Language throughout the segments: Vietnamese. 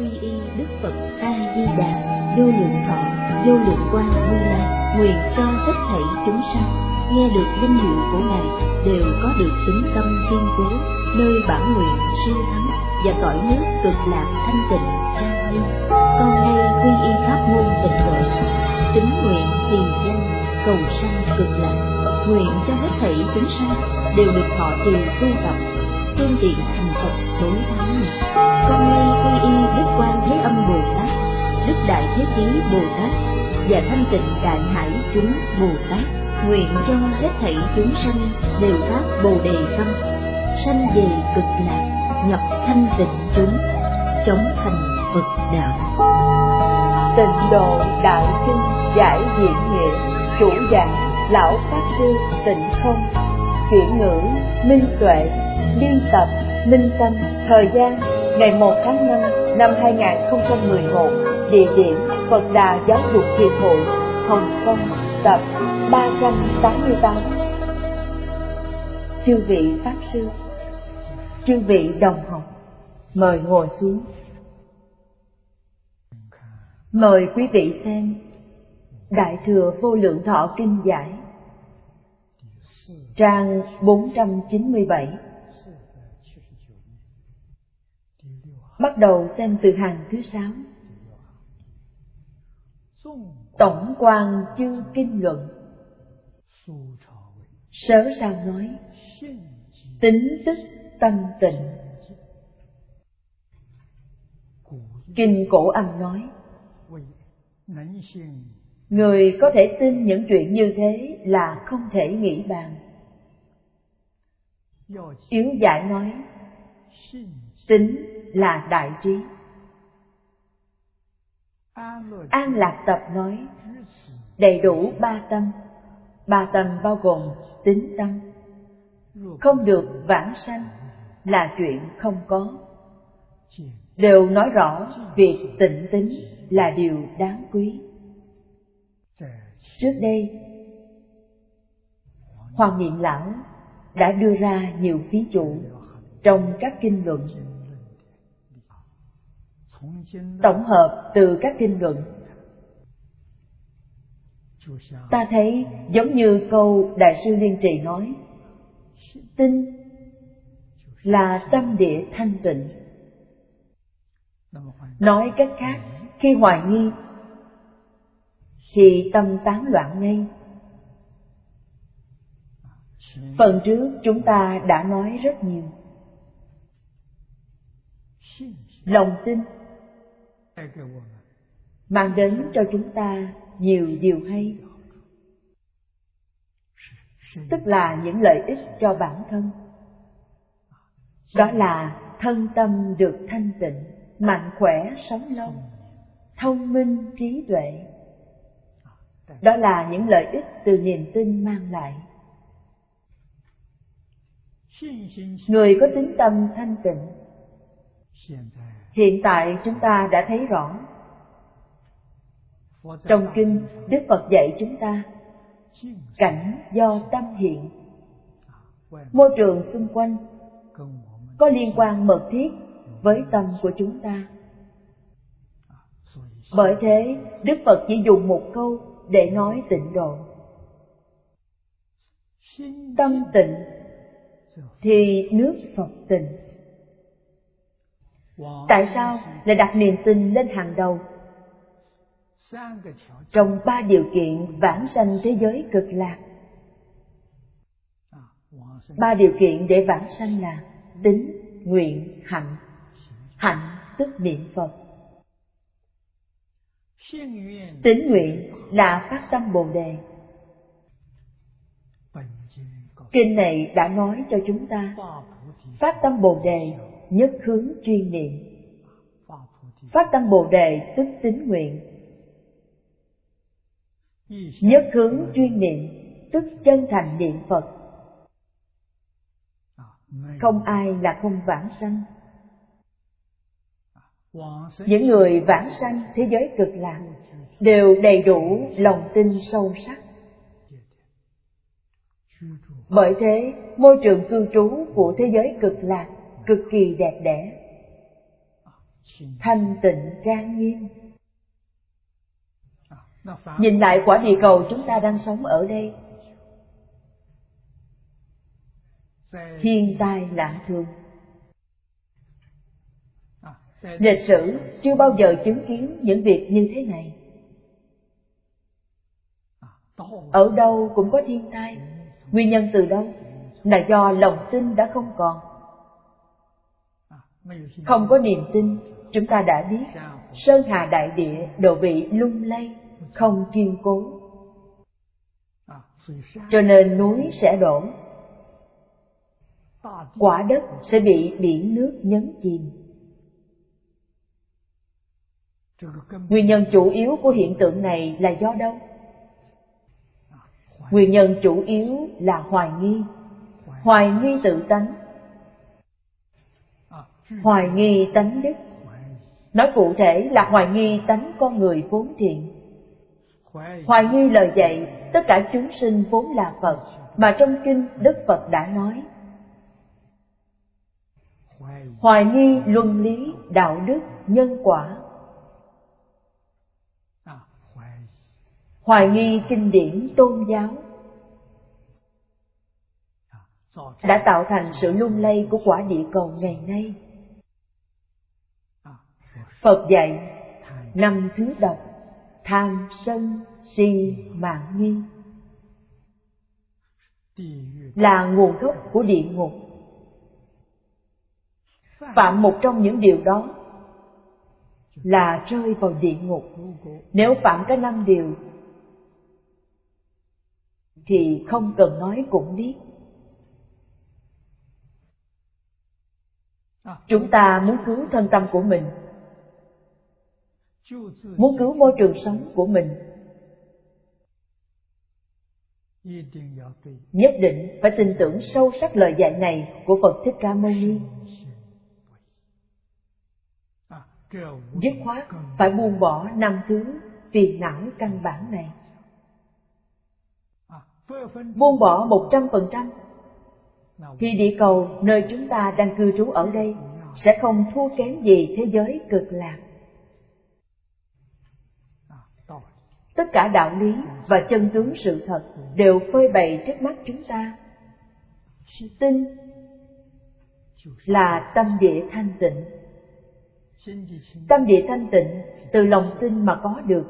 quy y Đức Phật A Di Đà, vô lượng thọ, vô lượng quang Như Lai, nguyện cho tất thảy chúng sanh nghe được danh hiệu của Ngài đều có được tính tâm kiên cố, nơi bản nguyện siêu thắng và cõi nước cực lạc thanh tịnh trang nghiêm. Con nay quy y pháp môn tịnh độ, tín nguyện trì danh cầu sanh cực lạc, nguyện cho hết thảy chúng sanh đều được thọ trì tu tập, phương tiện thành Phật tối thắng. Con nay quy y Đức Quan Thế Âm Bồ Tát, Đức Đại Thế Chí Bồ Tát và Thanh Tịnh Đại Hải chúng Bồ Tát, nguyện cho hết thảy chúng sanh đều phát Bồ Đề tâm, sanh về cực lạc, nhập thanh tịnh chúng, chống thành Phật đạo. Tịnh Độ Đại Kinh giải diễn nghĩa, chủ giảng Lão Pháp Sư Tịnh Không, chuyển ngữ Minh Tuệ, biên tập Minh Tâm. Thời gian ngày 1 tháng 5 năm 2011, địa điểm Phật Đà Giáo dục Hiệp hội, Hồng Kông, tập 388. Chư vị Pháp Sư, chư vị đồng học, mời ngồi xuống. Mời quý vị xem Đại Thừa Vô Lượng Thọ Kinh Giải, trang 497. Bắt đầu xem từ hàng thứ 6. Tổng quan chư kinh luận. Sớ sao nói, tính tức tâm tịnh. Kinh Cổ Âm nói, người có thể tin những chuyện như thế là không thể nghĩ bàn. Yếu giải nói, tính là đại trí. An Lạc Tập nói, đầy đủ ba tâm. Ba tâm bao gồm tính tâm. Không được vãng sanh là chuyện không có. Đều nói rõ việc tịnh tính là điều đáng quý. Trước đây, Hoàng Niệm Lão đã đưa ra nhiều ví dụ trong các kinh luận. Tổng hợp từ các kinh luận, ta thấy giống như câu Đại sư Liên Trì nói, tinh là tâm địa thanh tịnh. Nói cách khác, khi hoài nghi thì tâm tán loạn ngay. Phần trước chúng ta đã nói rất nhiều. Lòng tin mang đến cho chúng ta nhiều điều hay, tức là những lợi ích cho bản thân. Đó là thân tâm được thanh tịnh, mạnh khỏe sống lâu, thông minh trí tuệ. Đó là những lợi ích từ niềm tin mang lại. Người có tính tâm thanh tịnh, hiện tại chúng ta đã thấy rõ. Trong kinh, Đức Phật dạy chúng ta, cảnh do tâm hiện. Môi trường xung quanh có liên quan mật thiết với tâm của chúng ta. Bởi thế, Đức Phật chỉ dùng một câu để nói tịnh độ. Tâm tịnh thì nước Phật tịnh. Tại sao lại đặt niềm tin lên hàng đầu? Trong ba điều kiện vãng sanh thế giới cực lạc, ba điều kiện để vãng sanh là tín, nguyện, hạnh. Hạnh tức niệm Phật. Tín nguyện là phát tâm Bồ Đề. Kinh này đã nói cho chúng ta, phát tâm Bồ Đề nhất hướng chuyên niệm. Phát tâm Bồ Đề tức tín nguyện. Nhất hướng chuyên niệm tức chân thành niệm Phật. Không ai là không vãng sanh. Những người vãng sanh thế giới cực lạc đều đầy đủ lòng tin sâu sắc. Bởi thế, môi trường cư trú của thế giới cực lạc cực kỳ đẹp đẽ. thanh tịnh trang nghiêm. Nhìn lại quả địa cầu chúng ta đang sống ở đây, thiên tai lạ thường. Lịch sử chưa bao giờ chứng kiến những việc như thế này. Ở đâu cũng có thiên tai. Nguyên nhân từ đâu? Là do lòng tin đã không còn. Không có niềm tin, chúng ta đã biết sơn hà đại địa đều bị lung lay, không kiên cố. Cho nên núi sẽ đổ, quả đất sẽ bị biển nước nhấn chìm. Nguyên nhân chủ yếu của hiện tượng này là do đâu? Nguyên nhân chủ yếu là hoài nghi. Hoài nghi tự tánh, hoài nghi tánh đức. Nói cụ thể là hoài nghi tánh con người vốn thiện. Hoài nghi lời dạy tất cả chúng sinh vốn là Phật, mà trong kinh Đức Phật đã nói. Hoài nghi luân lý, đạo đức, nhân quả. Hoài nghi kinh điển tôn giáo đã tạo thành sự lung lay của quả địa cầu ngày nay. Phật dạy 5 thứ độc: tham, sân, si, mạn nghi là nguồn gốc của địa ngục. Phạm một trong những điều đó là rơi vào địa ngục. Nếu phạm cả 5 điều thì không cần nói cũng biết. Chúng ta muốn cứu thân tâm của mình, muốn cứu môi trường sống của mình, nhất định phải tin tưởng sâu sắc lời dạy này của Phật Thích Ca Mâu Ni. Dứt khoát phải buông bỏ 5 thứ phiền não căn bản này. Buông bỏ 100%, thì địa cầu nơi chúng ta đang cư trú ở đây sẽ không thua kém gì thế giới cực lạc. Tất cả đạo lý và chân tướng sự thật đều phơi bày trước mắt chúng ta. Tin là tâm địa thanh tịnh. Tâm địa thanh tịnh từ lòng tin mà có được.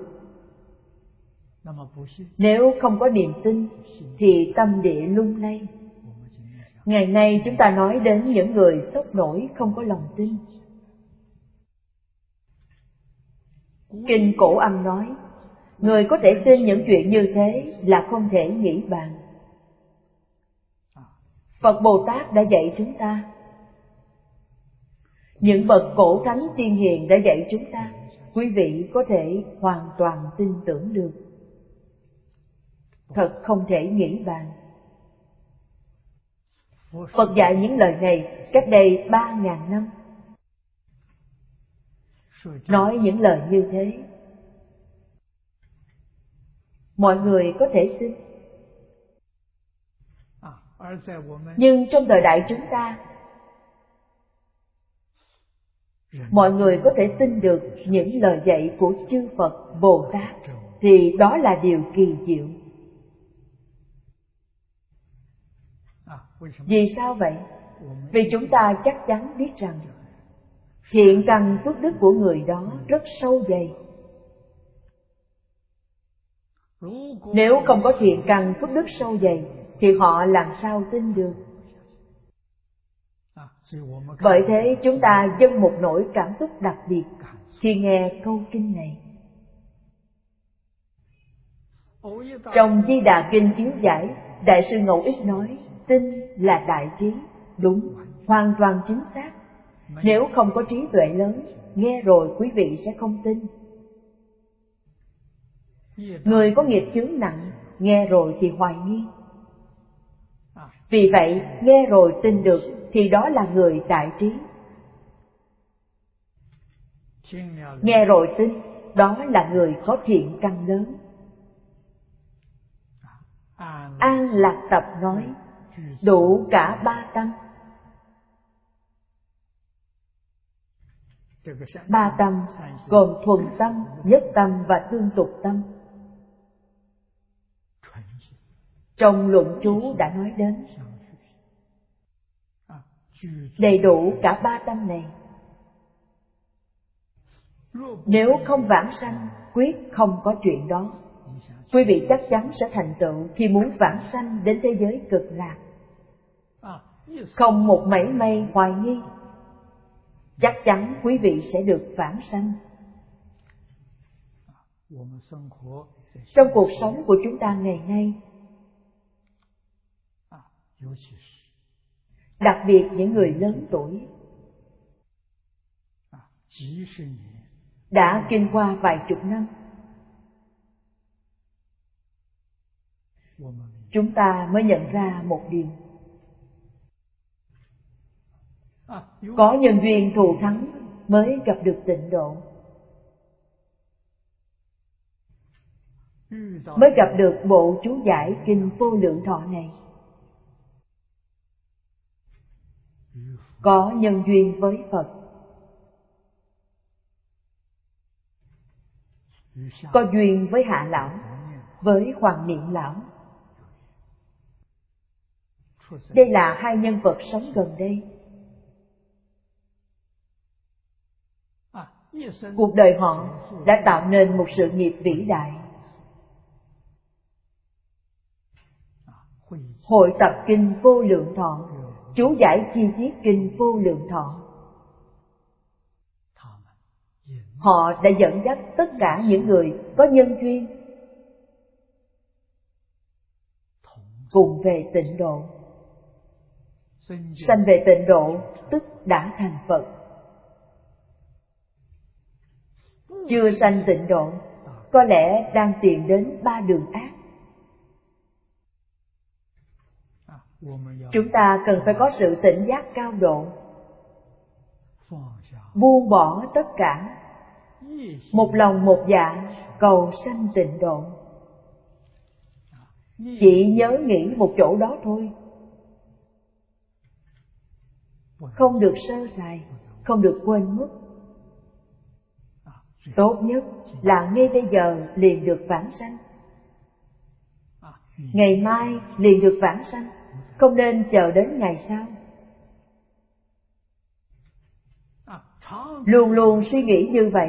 Nếu không có niềm tin thì tâm địa lung lay. Ngày nay chúng ta nói đến những người sốc nổi không có lòng tin. Kinh Cổ Âm nói, người có thể tin những chuyện như thế là không thể nghĩ bàn. Phật Bồ Tát đã dạy chúng ta, những bậc cổ thánh tiên hiền đã dạy chúng ta, quý vị có thể hoàn toàn tin tưởng được. Thật không thể nghĩ bàn. Phật dạy những lời này cách đây 3.000 năm. Nói những lời như thế, mọi người có thể tin. Nhưng trong thời đại chúng ta, mọi người có thể tin được những lời dạy của chư Phật Bồ Tát, thì đó là điều kỳ diệu. Vì sao vậy? Vì chúng ta chắc chắn biết rằng thiện căn phước đức của người đó rất sâu dày. Nếu không có thiện căn phước đức sâu dày thì họ làm sao tin được? Bởi thế chúng ta dâng một nỗi cảm xúc đặc biệt khi nghe câu kinh này. Trong Di Đà Kinh Yếu Giải, Đại sư Ngẫu Ích nói, tin là đại trí. Đúng, hoàn toàn chính xác. Nếu không có trí tuệ lớn, nghe rồi quý vị sẽ không tin. Người có nghiệp chướng nặng, nghe rồi thì hoài nghi. Vì vậy, nghe rồi tin được thì đó là người đại trí. Nghe rồi tin, đó là người có thiện căn lớn. An Lạc Tập nói, đủ cả 3 tâm. Ba tâm gồm thuần tâm, nhất tâm và tương tục tâm. Trong luận chú đã nói đến đầy đủ cả ba tâm này. Nếu không vãng sanh, quyết không có chuyện đó. Quý vị chắc chắn sẽ thành tựu khi muốn vãng sanh đến thế giới cực lạc. Không một mảy may hoài nghi, chắc chắn quý vị sẽ được vãng sanh. Trong cuộc sống của chúng ta ngày nay, đặc biệt những người lớn tuổi, đã kinh qua vài chục năm, chúng ta mới nhận ra một điều: có nhân duyên thù thắng mới gặp được tịnh độ, mới gặp được bộ chú giải kinh Vô Lượng Thọ này. Có nhân duyên với Phật, có duyên với Hạ Lão, với Hoàng Niệm Lão. Đây là hai nhân vật sống gần đây. Cuộc đời họ đã tạo nên một sự nghiệp vĩ đại. Hội tập kinh Vô Lượng Thọ, chú giải chi tiết kinh Vô Lượng Thọ. Họ đã dẫn dắt tất cả những người có nhân duyên cùng về tịnh độ. Sanh về tịnh độ tức đã thành Phật. Chưa sanh tịnh độ, có lẽ đang tìm đến ba đường ác. Chúng ta cần phải có sự tỉnh giác cao độ, buông bỏ tất cả, một lòng một dạ cầu sanh tịnh độ. Chỉ nhớ nghĩ một chỗ đó thôi, không được sơ sài, không được quên mất. Tốt nhất là ngay bây giờ liền được vãng sanh, ngày mai liền được vãng sanh, không nên chờ đến ngày sau. Luôn luôn suy nghĩ như vậy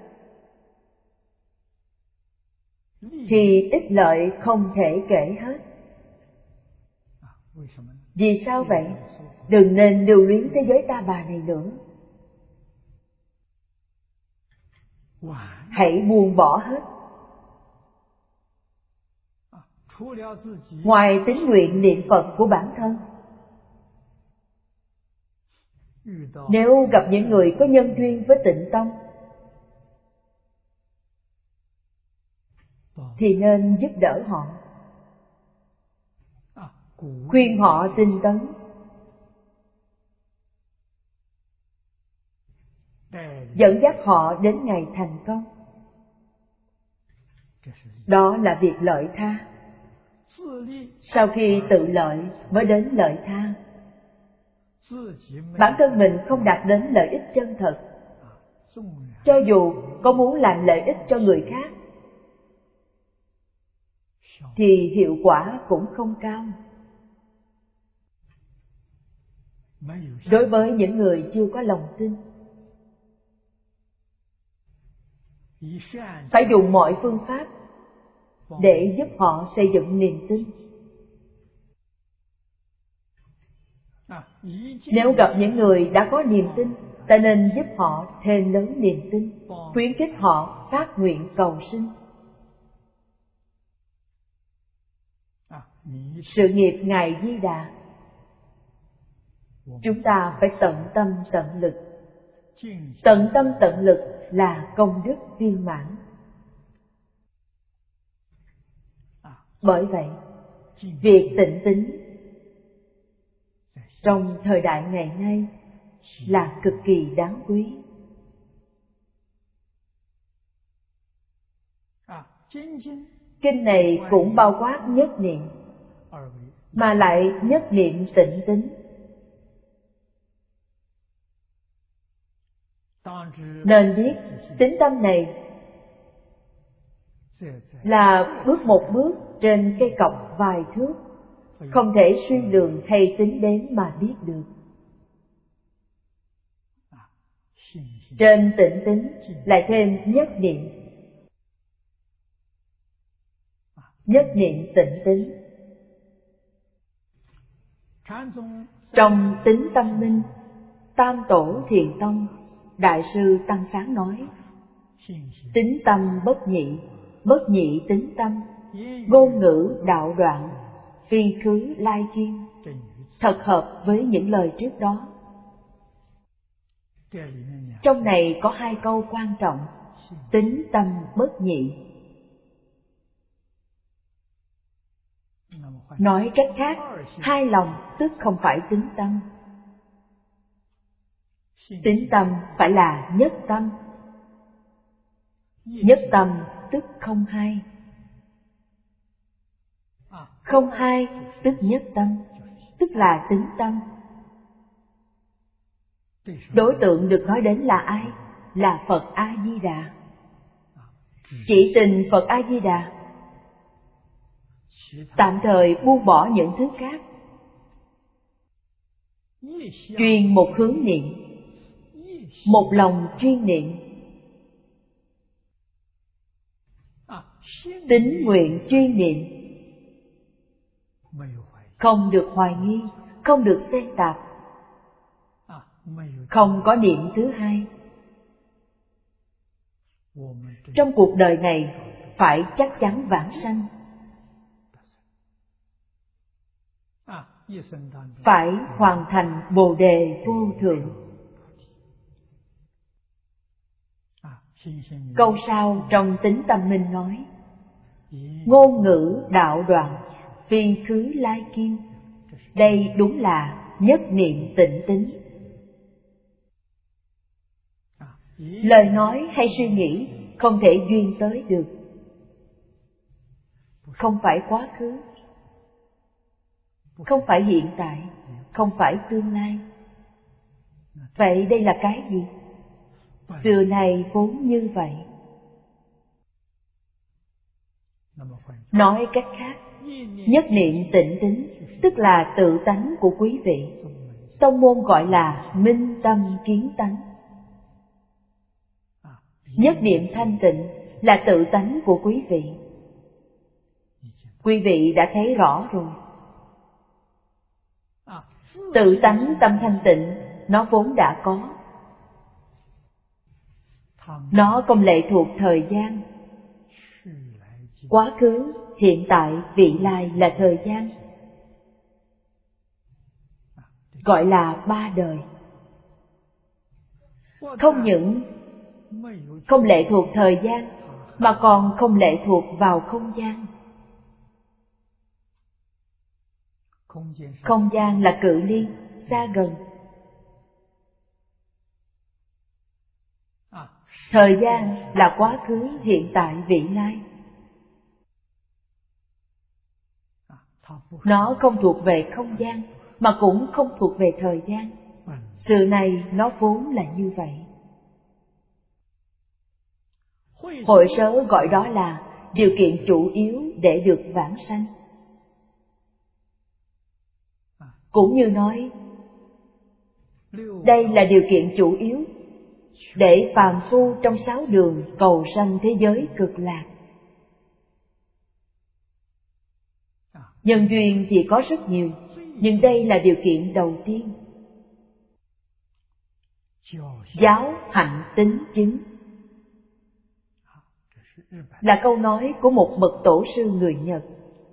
thì ích lợi không thể kể hết. Vì sao vậy? Đừng nên lưu luyến thế giới ta bà này nữa. Hãy buông bỏ hết. Ngoài tín nguyện niệm Phật của bản thân, nếu gặp những người có nhân duyên với Tịnh Tông thì nên giúp đỡ họ, khuyên họ tinh tấn, dẫn dắt họ đến ngày thành công. Đó là việc lợi tha. Sau khi tự lợi mới đến lợi tha. Bản thân mình không đạt đến lợi ích chân thật, cho dù có muốn làm lợi ích cho người khác thì hiệu quả cũng không cao. Đối với những người chưa có lòng tin, phải dùng mọi phương pháp để giúp họ xây dựng niềm tin. Nếu gặp những người đã có niềm tin, ta nên giúp họ thêm lớn niềm tin, khuyến khích họ phát nguyện cầu sinh. Sự nghiệp Ngài Di Đà, chúng ta phải tận tâm tận lực. Tận tâm tận lực là công đức viên mãn. Bởi vậy, việc tịnh tín trong thời đại ngày nay là cực kỳ đáng quý. Kinh này cũng bao quát nhất niệm, mà lại nhất niệm tịnh tín. Nên biết tính tâm này là bước một bước trên cây cọc vài thước, không thể suy lường hay tính đến mà biết được. Trên tịnh tính lại thêm nhất niệm. Nhất niệm tịnh tính. Trong tính tâm minh, Tam Tổ Thiền Tông Đại sư Tăng Sáng nói: tính tâm bất nhị, bất nhị tính tâm, ngôn ngữ đạo đoạn, phi khứ lai kiên. Thật hợp với những lời trước đó. Trong này có hai câu quan trọng: tính tâm bất nhị. Nói cách khác, hai lòng tức không phải tính tâm. Tính tâm phải là nhất tâm. Nhất tâm tức không hai. Không hai tức nhất tâm, tức là tính tâm. Đối tượng được nói đến là ai? Là Phật A-di-đà. Chỉ tình Phật A-di-đà. Tạm thời buông bỏ những thứ khác, chuyên một hướng niệm, một lòng chuyên niệm. Tín nguyện chuyên niệm, không được hoài nghi, không được xen tạp, không có niệm thứ hai. Trong cuộc đời này phải chắc chắn vãng sanh, phải hoàn thành Bồ Đề vô thượng. Câu sau trong tính tâm minh nói: ngôn ngữ đạo đoạn, phi khứ lai kiên. Đây đúng là nhất niệm tịnh tính. Lời nói hay suy nghĩ không thể duyên tới được. Không phải quá khứ, không phải hiện tại, không phải tương lai. Vậy đây là cái gì? Xưa nay vốn như vậy. Nói cách khác, nhất niệm tịnh tính tức là tự tánh của quý vị. Tông môn gọi là minh tâm kiến tánh. Nhất niệm thanh tịnh là tự tánh của quý vị. Quý vị đã thấy rõ rồi. Tự tánh tâm thanh tịnh nó vốn đã có. Nó không lệ thuộc thời gian. Quá khứ, hiện tại, vị lai là thời gian. Gọi là ba đời. Không những không lệ thuộc thời gian, mà còn không lệ thuộc vào không gian. Không gian là cự ly, xa gần. Thời gian là quá khứ, hiện tại, vị lai. Nó không thuộc về không gian, mà cũng không thuộc về thời gian. Sự này nó vốn là như vậy. Hội sớ gọi đó là điều kiện chủ yếu để được vãng sanh. Cũng như nói, đây là điều kiện chủ yếu để phàm phu trong 6 đường cầu sanh thế giới cực lạc. Nhân duyên thì có rất nhiều, nhưng đây là điều kiện đầu tiên. Giáo hạnh tín chứng là câu nói của một bậc tổ sư người Nhật,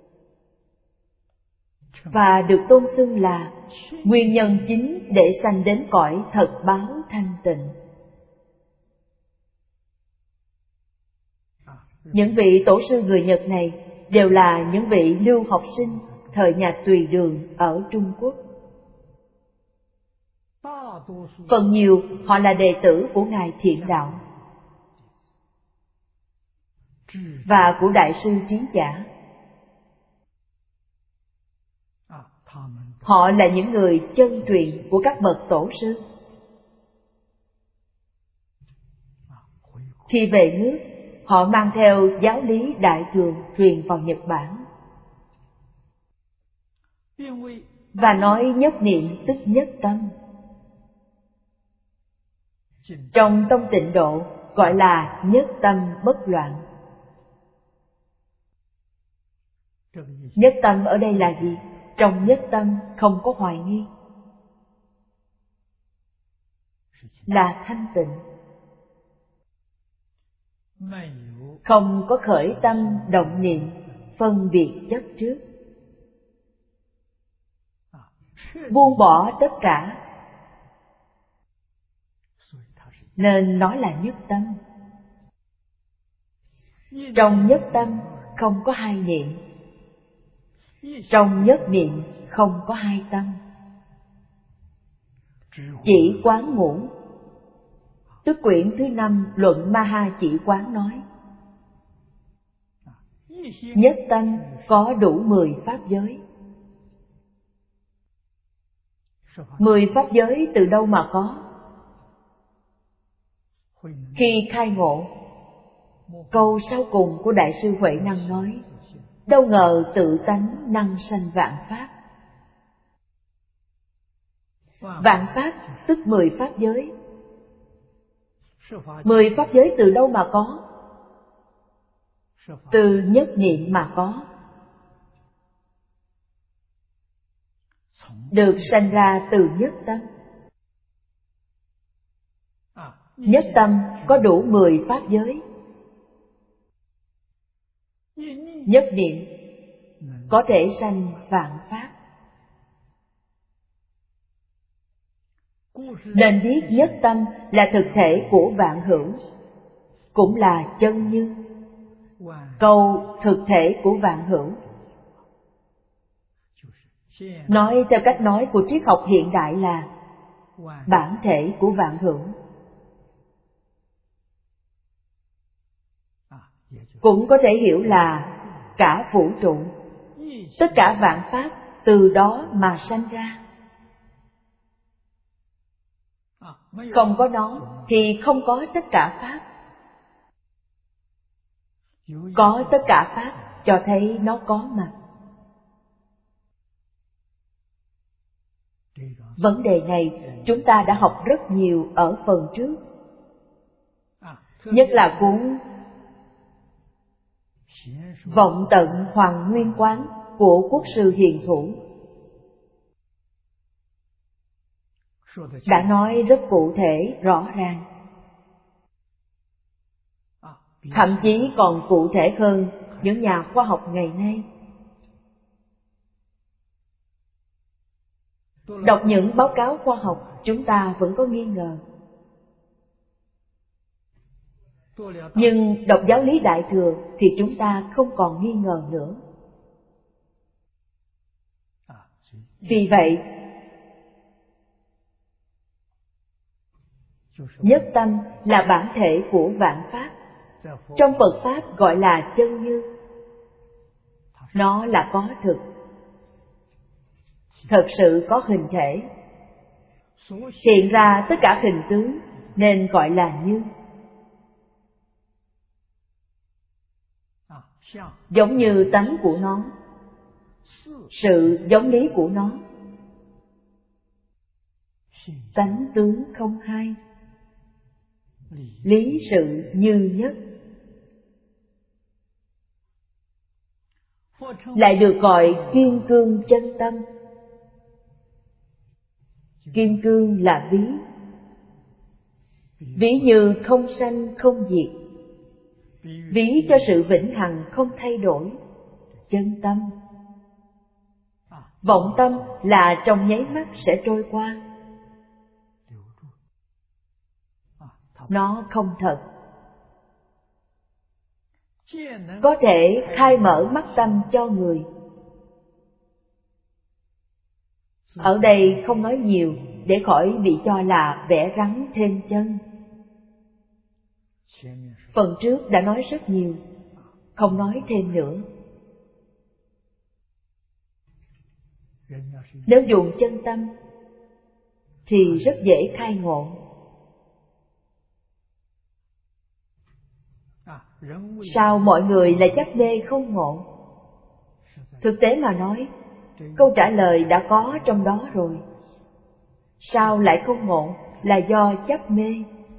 và được tôn xưng là nguyên nhân chính để sanh đến cõi thật báo thanh tịnh. Những vị tổ sư người Nhật này đều là những vị lưu học sinh thời nhà Tùy Đường ở Trung Quốc. Phần nhiều họ là đệ tử của Ngài Thiện Đạo và của Đại sư Trí Giả. Họ là những người chân truyền của các bậc tổ sư. Khi về nước, họ mang theo giáo lý Đại Thừa truyền vào Nhật Bản và nói nhất niệm tức nhất tâm. Trong tông Tịnh Độ gọi là nhất tâm bất loạn. Nhất tâm ở đây là gì? Trong nhất tâm không có hoài nghi, là thanh tịnh, không có khởi tâm động niệm phân biệt chấp trước, buông bỏ tất cả, nên nói là nhất tâm. Trong nhất tâm không có hai niệm, trong nhất niệm không có hai tâm, chỉ quán ngũ. Tức quyển thứ 5 luận Maha Chỉ Quán nói, nhất tâm có đủ 10 pháp giới. 10 pháp giới từ đâu mà có? Khi khai ngộ, câu sau cùng của Đại sư Huệ Năng nói, đâu ngờ tự tánh năng sanh vạn pháp. Vạn pháp tức 10 pháp giới. 10 pháp giới từ đâu mà có? Từ nhất niệm mà có. Được sanh ra từ nhất tâm. Nhất tâm có đủ 10 pháp giới. Nhất niệm có thể sanh vạn pháp. Nên biết nhất tâm là thực thể của vạn hữu, cũng là chân như. Câu thực thể của vạn hữu nói theo cách nói của triết học hiện đại là bản thể của vạn hữu. Cũng có thể hiểu là cả vũ trụ, tất cả vạn pháp từ đó mà sanh ra. Không có nó thì không có tất cả pháp. Có tất cả pháp cho thấy nó có mặt. Vấn đề này chúng ta đã học rất nhiều ở phần trước, nhất là cuốn Vọng Tận Hoàng Nguyên Quán của Quốc sư Hiền Thủ. Đã nói rất cụ thể, rõ ràng, thậm chí còn cụ thể hơn những nhà khoa học ngày nay. Đọc những báo cáo khoa học chúng ta vẫn có nghi ngờ, nhưng đọc giáo lý Đại Thừa thì chúng ta không còn nghi ngờ nữa. Vì vậy, nhất tâm là bản thể của vạn pháp. Trong Phật Pháp gọi là chân như. Nó là có thực, thật sự có hình thể, hiện ra tất cả hình tướng nên gọi là như. Giống như tánh của nó, sự giống lý của nó, tánh tướng không hai, lý sự như nhất. Lại được gọi kim cương chân tâm. Kim cương là ví, ví như không sanh không diệt, ví cho sự vĩnh hằng không thay đổi. Chân tâm. Vọng tâm là trong nháy mắt sẽ trôi qua. Nó không thật. Có thể khai mở mắt tâm cho người. Ở đây không nói nhiều để khỏi bị cho là vẽ rắn thêm chân. Phần trước đã nói rất nhiều, không nói thêm nữa. Nếu dùng chân tâm thì rất dễ khai ngộ. Sao mọi người lại chấp mê không ngộ? Thực tế mà nói, câu trả lời đã có trong đó rồi. Sao lại không ngộ? Là do chấp mê.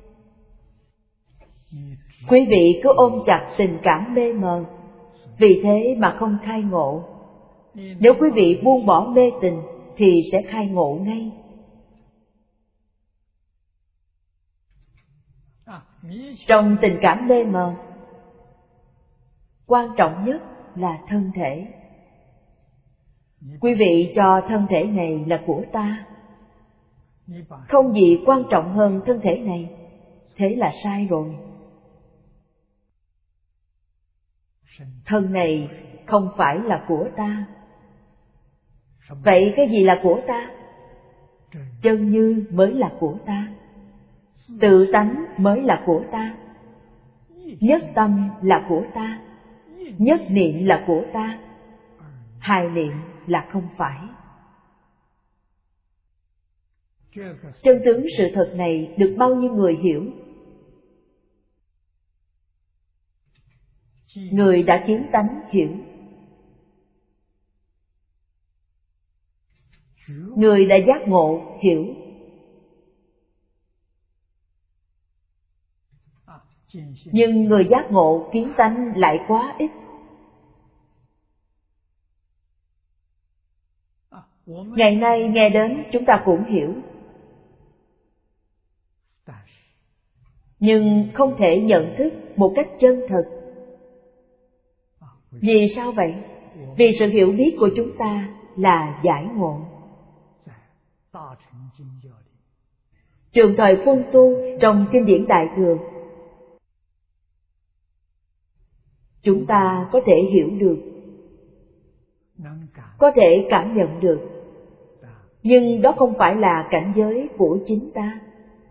Quý vị cứ ôm chặt tình cảm mê mờ, vì thế mà không khai ngộ. Nếu quý vị buông bỏ mê tình thì sẽ khai ngộ ngay. Trong tình cảm mê mờ, quan trọng nhất là thân thể. Quý vị cho thân thể này là của ta, không gì quan trọng hơn thân thể này, thế là sai rồi. Thân này không phải là của ta. Vậy cái gì là của ta? Chân như mới là của ta, tự tánh mới là của ta, nhất tâm là của ta, nhất niệm là của ta, hai niệm là không phải. Chân tướng sự thật này được bao nhiêu người hiểu? Người đã kiến tánh hiểu, người đã giác ngộ hiểu. Nhưng người giác ngộ kiến tánh lại quá ít. Ngày nay nghe đến chúng ta cũng hiểu, nhưng không thể nhận thức một cách chân thật. Vì sao vậy? Vì sự hiểu biết của chúng ta là giải ngộ. Trường thời Quân Tu trong kinh điển Đại Thừa, chúng ta có thể hiểu được, có thể cảm nhận được, nhưng đó không phải là cảnh giới của chính ta.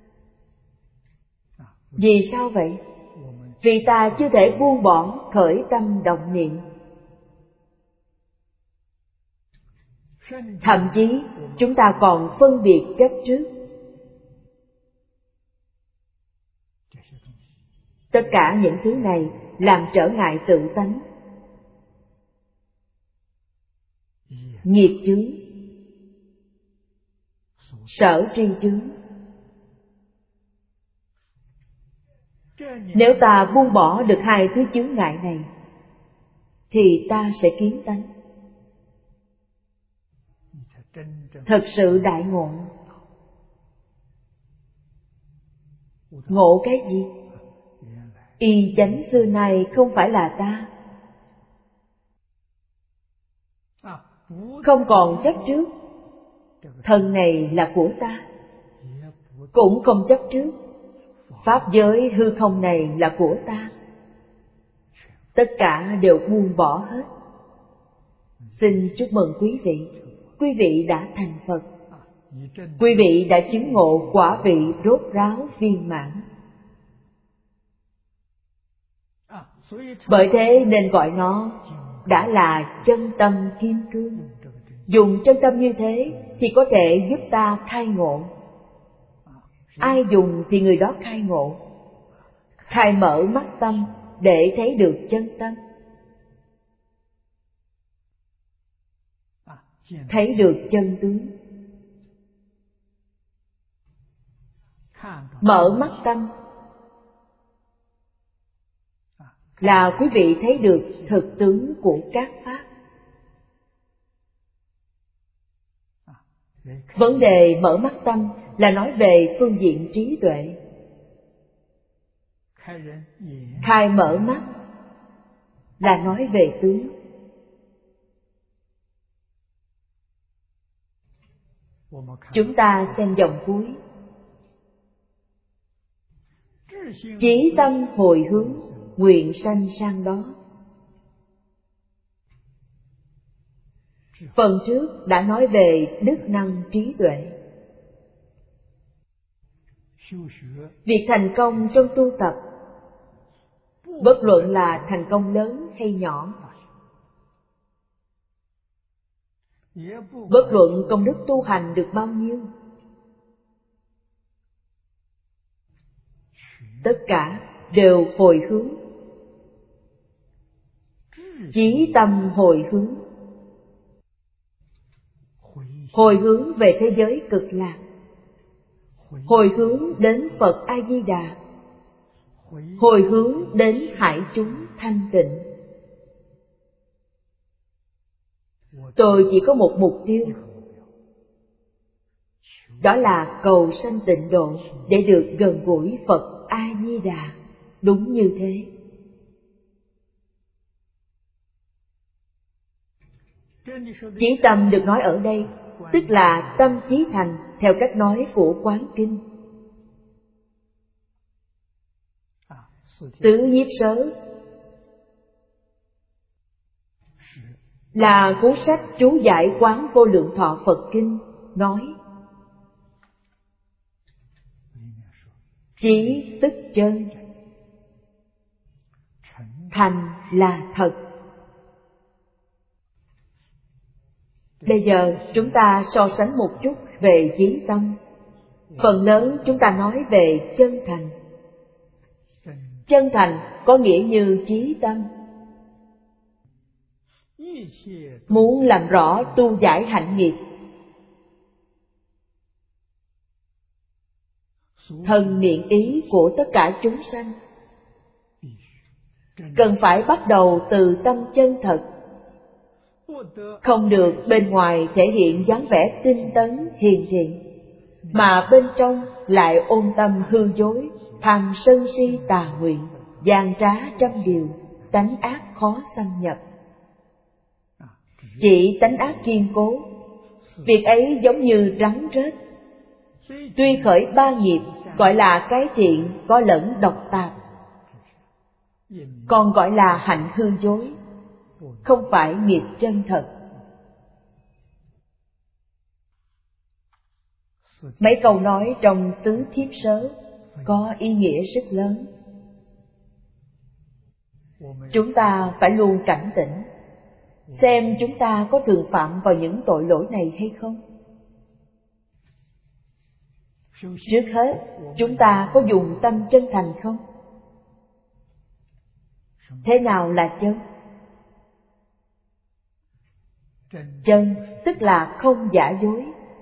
Vì sao vậy? Vì ta chưa thể buông bỏ khởi tâm động niệm. Thậm chí chúng ta còn phân biệt chấp trước. Tất cả những thứ này làm trở ngại tự tánh. Nghiệp chướng, sở tri chướng. Nếu ta buông bỏ được hai thứ chướng ngại này, thì ta sẽ kiến tánh, thật sự đại ngộ. Ngộ cái gì? Y chánh xưa nay không phải là ta, không còn chấp trước. Thân này là của ta, cũng không chấp trước. Pháp giới hư không này là của ta, tất cả đều buông bỏ hết. Xin chúc mừng quý vị, quý vị đã thành Phật. Quý vị đã chứng ngộ quả vị rốt ráo viên mãn. Bởi thế nên gọi nó đã là chân tâm kim cương. Dùng chân tâm như thế thì có thể giúp ta khai ngộ. Ai dùng thì người đó khai ngộ, khai mở mắt tâm để thấy được chân tâm, thấy được chân tướng. Mở mắt tâm là quý vị thấy được thực tướng của các pháp. Vấn đề mở mắt tâm là nói về phương diện trí tuệ. Khai mở mắt là nói về tướng. Chúng ta xem dòng cuối. Chí tâm hồi hướng, nguyện sanh sang đó. Phần trước đã nói về đức năng trí tuệ. Việc thành công trong tu tập, bất luận là thành công lớn hay nhỏ, bất luận công đức tu hành được bao nhiêu, tất cả đều hồi hướng, Chí tâm hồi hướng. Hồi hướng về thế giới cực lạc, hồi hướng đến Phật A Di Đà, hồi hướng đến hải chúng thanh tịnh. Tôi chỉ có một mục tiêu, đó là cầu sanh tịnh độ để được gần gũi Phật A Di Đà. Đúng như thế. Chí tâm được nói ở đây tức là tâm chí thành theo cách nói của Quán Kinh. Tứ nhiếp sớ là cuốn sách chú giải Quán Vô Lượng Thọ Phật Kinh, nói chí tức chân, thành là thật. Bây giờ chúng ta so sánh một chút về chí tâm. Phần lớn chúng ta nói về chân thành. Chân thành có nghĩa như chí tâm. Muốn làm rõ tu giải hạnh nghiệp, thân miệng ý của tất cả chúng sanh, cần phải bắt đầu từ tâm chân thật. Không được bên ngoài thể hiện dáng vẻ tinh tấn hiền thiện, mà bên trong lại ôm tâm hư dối, tham sân si tà nguyện, gian trá trăm điều, tánh ác khó xâm nhập. Chỉ tánh ác kiên cố, việc ấy giống như rắn rết. Tuy khởi ba nghiệp gọi là cái thiện có lẫn độc tạp, còn gọi là hạnh hư dối, không phải nghiệp chân thật. Mấy câu nói trong tứ thiếp sớ có ý nghĩa rất lớn. Chúng ta phải luôn cảnh tỉnh, xem chúng ta có thường phạm vào những tội lỗi này hay không. Trước hết, chúng ta có dùng tâm chân thành không? Thế nào là chân? Chân tức là không giả dối.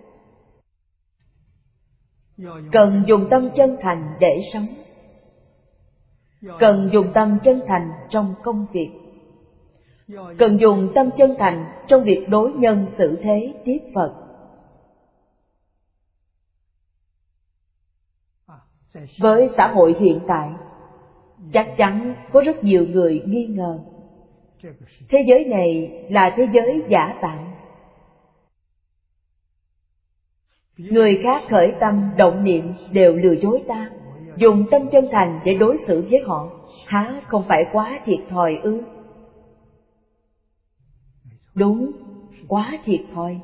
Cần dùng tâm chân thành để sống. Cần dùng tâm chân thành trong công việc. Cần dùng tâm chân thành trong việc đối nhân xử thế tiếp Phật. Với xã hội hiện tại, chắc chắn có rất nhiều người nghi ngờ thế giới này là thế giới giả tạm. Người khác khởi tâm động niệm đều lừa dối ta, dùng tâm chân thành để đối xử với họ, há không phải quá thiệt thòi ư? Đúng, quá thiệt thòi.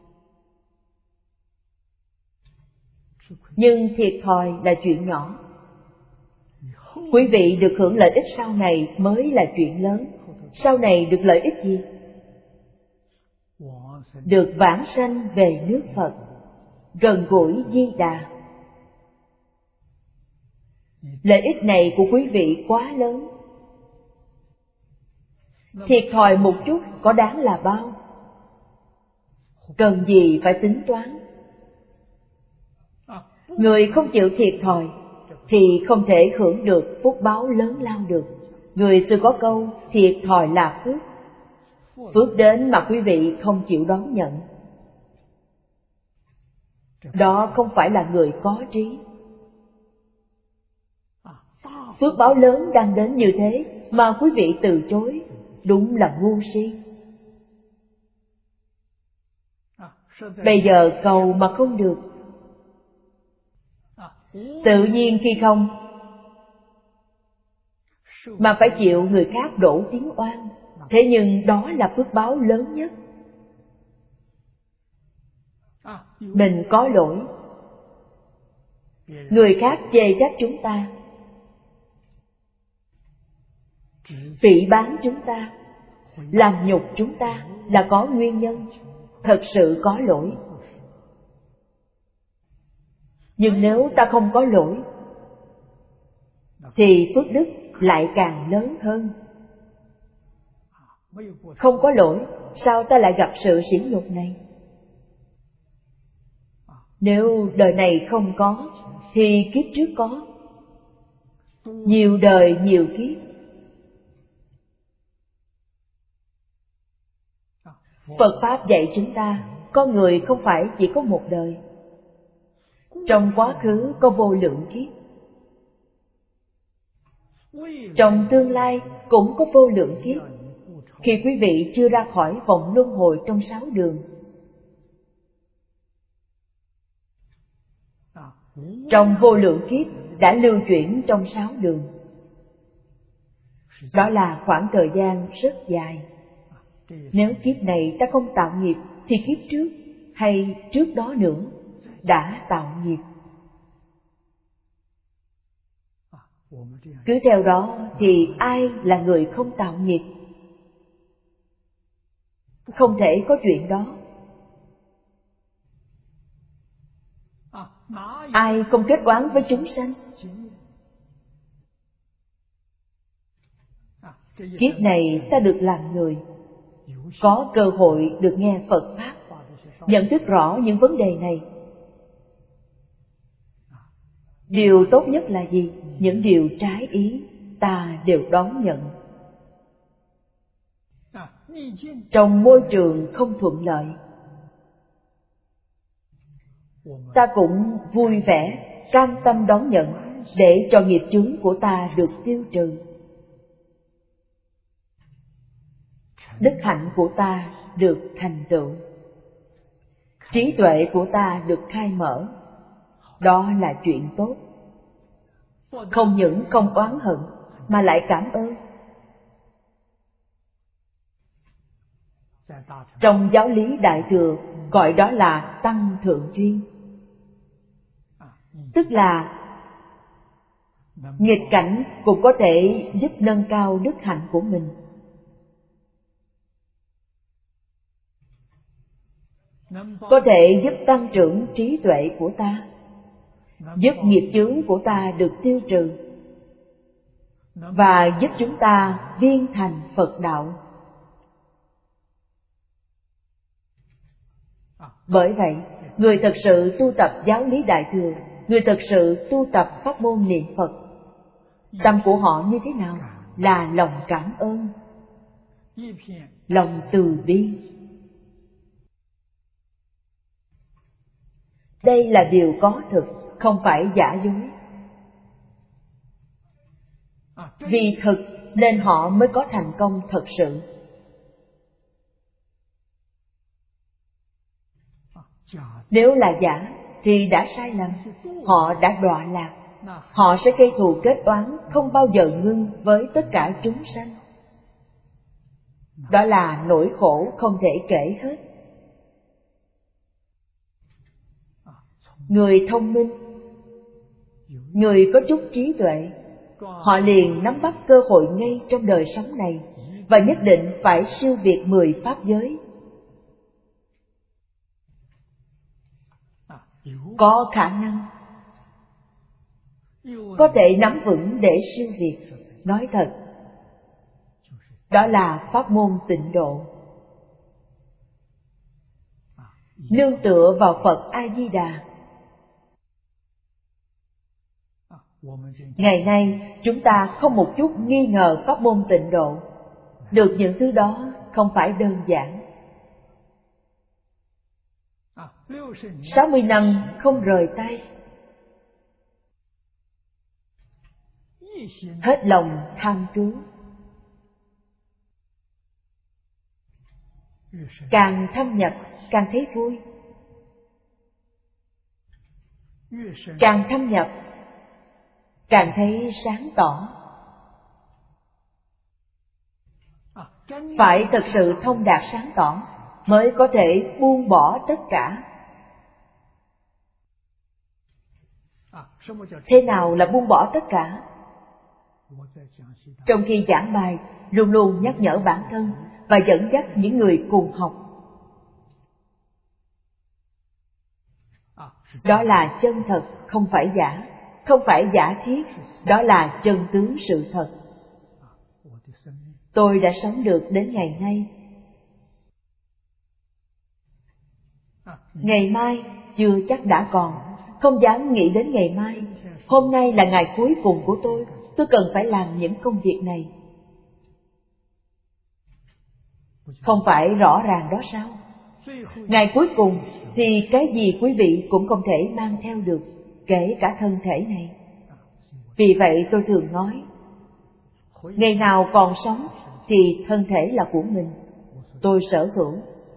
Nhưng thiệt thòi là chuyện nhỏ. Quý vị được hưởng lợi ích sau này mới là chuyện lớn. Sau này được lợi ích gì? Được vãng sanh về nước Phật, gần gũi Di Đà. Lợi ích này của quý vị quá lớn. Thiệt thòi một chút có đáng là bao? Cần gì phải tính toán? Người không chịu thiệt thòi thì không thể hưởng được phúc báo lớn lao được. Người xưa có câu thiệt thòi là phước. Phước đến mà quý vị không chịu đón nhận, đó không phải là người có trí. Phước báo lớn đang đến như thế mà quý vị từ chối, đúng là ngu si. Bây giờ cầu mà không được, tự nhiên khi không mà phải chịu người khác đổ tiếng oan. Thế nhưng đó là phước báo lớn nhất. Mình có lỗi, người khác chê trách chúng ta, phỉ báng chúng ta, làm nhục chúng ta là có nguyên nhân, thật sự có lỗi. Nhưng nếu ta không có lỗi thì phước đức lại càng lớn hơn. Không có lỗi, sao ta lại gặp sự sỉ nhục này? Nếu đời này không có, thì kiếp trước có. Nhiều đời nhiều kiếp. Phật Pháp dạy chúng ta, con người không phải chỉ có một đời. Trong quá khứ có vô lượng kiếp. Trong tương lai cũng có vô lượng kiếp. Khi quý vị chưa ra khỏi vòng luân hồi trong 6 đường, trong vô lượng kiếp đã lưu chuyển trong 6 đường. Đó là khoảng thời gian rất dài. Nếu kiếp này ta không tạo nghiệp, thì kiếp trước hay trước đó nữa đã tạo nghiệp. Cứ theo đó thì ai là người không tạo nghiệp? Không thể có chuyện đó. Ai không kết oán với chúng sanh? Kiếp này ta được làm người, có cơ hội được nghe Phật Pháp, nhận thức rõ những vấn đề này. Điều tốt nhất là gì? Những điều trái ý ta đều đón nhận. Trong môi trường không thuận lợi, ta cũng vui vẻ, cam tâm đón nhận để cho nghiệp chướng của ta được tiêu trừ. Đức hạnh của ta được thành tựu, trí tuệ của ta được khai mở. Đó là chuyện tốt. Không những không oán hận mà lại cảm ơn. Trong giáo lý Đại Thừa gọi đó là tăng thượng duyên. Tức là nghịch cảnh cũng có thể giúp nâng cao đức hạnh của mình. Có thể giúp tăng trưởng trí tuệ của ta, giúp nghiệp chướng của ta được tiêu trừ, và giúp chúng ta viên thành Phật đạo. Bởi vậy, người thật sự tu tập giáo lý Đại Thừa, người thật sự tu tập pháp môn niệm Phật, tâm của họ như thế nào? Là lòng cảm ơn, lòng từ bi. Đây là điều có thực, không phải giả dối. Vì thực nên họ mới có thành công thật sự. Nếu là giả thì đã sai lầm, họ đã đọa lạc, họ sẽ gây thù kết oán không bao giờ ngưng với tất cả chúng sanh. Đó là nỗi khổ không thể kể hết. Người thông minh, người có chút trí tuệ, họ liền nắm bắt cơ hội ngay trong đời sống này, và nhất định phải siêu việt 10 pháp giới. Có khả năng, có thể nắm vững để siêu việt. Nói thật, đó là pháp môn tịnh độ. Nương tựa vào Phật A Di Đà. Ngày nay chúng ta không một chút nghi ngờ pháp môn tịnh độ. Được những thứ đó không phải đơn giản. 60 năm không rời tay, hết lòng tham cứu. Càng thâm nhập càng thấy vui, càng thâm nhập càng thấy sáng tỏ. Phải thật sự thông đạt sáng tỏ mới có thể buông bỏ tất cả. Thế nào là buông bỏ tất cả? Trong khi giảng bài, luôn luôn nhắc nhở bản thân và dẫn dắt những người cùng học. Đó là chân thật, không phải giả, không phải giả thiết, đó là chân tướng sự thật. tôi đã sống được đến ngày nay. Ngày mai chưa chắc đã còn, không dám nghĩ đến ngày mai. Hôm nay là ngày cuối cùng của tôi cần phải làm những công việc này. Không phải rõ ràng đó sao? Ngày cuối cùng thì cái gì quý vị cũng không thể mang theo được, kể cả thân thể này. Vì vậy tôi thường nói, ngày nào còn sống thì thân thể là của mình, tôi sở hữu.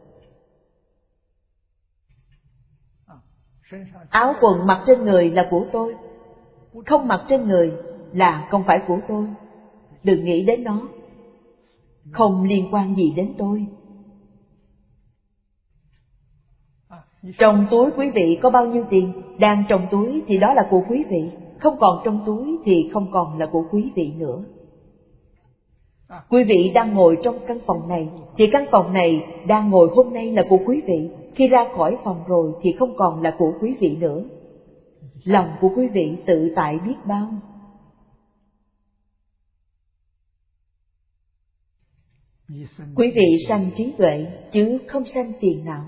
Áo quần mặc trên người là của tôi, không mặc trên người là không phải của tôi. Đừng nghĩ đến nó, không liên quan gì đến tôi. Trong túi quý vị có bao nhiêu tiền, đang trong túi thì đó là của quý vị, không còn trong túi thì không còn là của quý vị nữa. Quý vị đang ngồi trong căn phòng này thì căn phòng này đang ngồi hôm nay là của quý vị. Khi ra khỏi phòng rồi thì không còn là của quý vị nữa. Lòng của quý vị tự tại biết bao. Quý vị sanh trí tuệ chứ không sanh phiền não.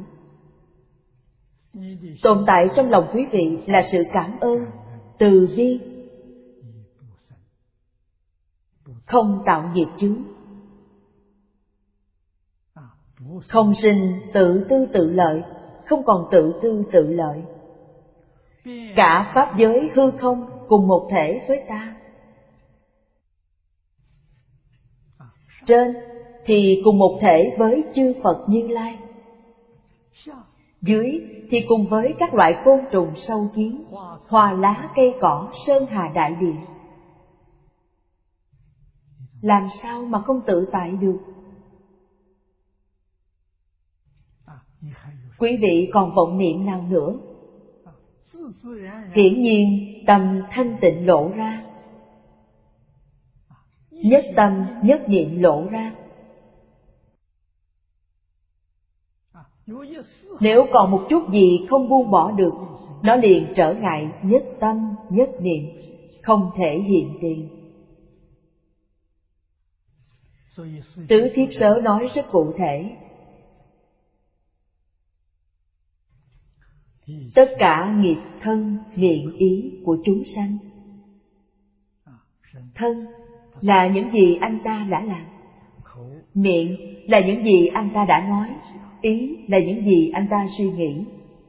Tồn tại trong lòng quý vị là sự cảm ơn, từ bi, không tạo nghiệp chướng, không sinh tự tư tự lợi, không còn tự tư tự lợi. Cả pháp giới hư không cùng một thể với ta. Trên thì cùng một thể với chư Phật Như Lai, dưới thì cùng với các loại côn trùng sâu kiến, hoa lá cây cỏ, sơn hà đại địa. Làm sao mà không tự tại được? Quý vị còn vọng niệm nào nữa? Hiển nhiên tâm thanh tịnh lộ ra, nhất tâm nhất niệm lộ ra. Nếu còn một chút gì không buông bỏ được, nó liền trở ngại nhất tâm nhất niệm, không thể hiện tiền. Tứ Thiếp Sớ nói rất cụ thể. Tất cả nghiệp thân, miệng, ý của chúng sanh. Thân là những gì anh ta đã làm, miệng là những gì anh ta đã nói, ý là những gì anh ta suy nghĩ.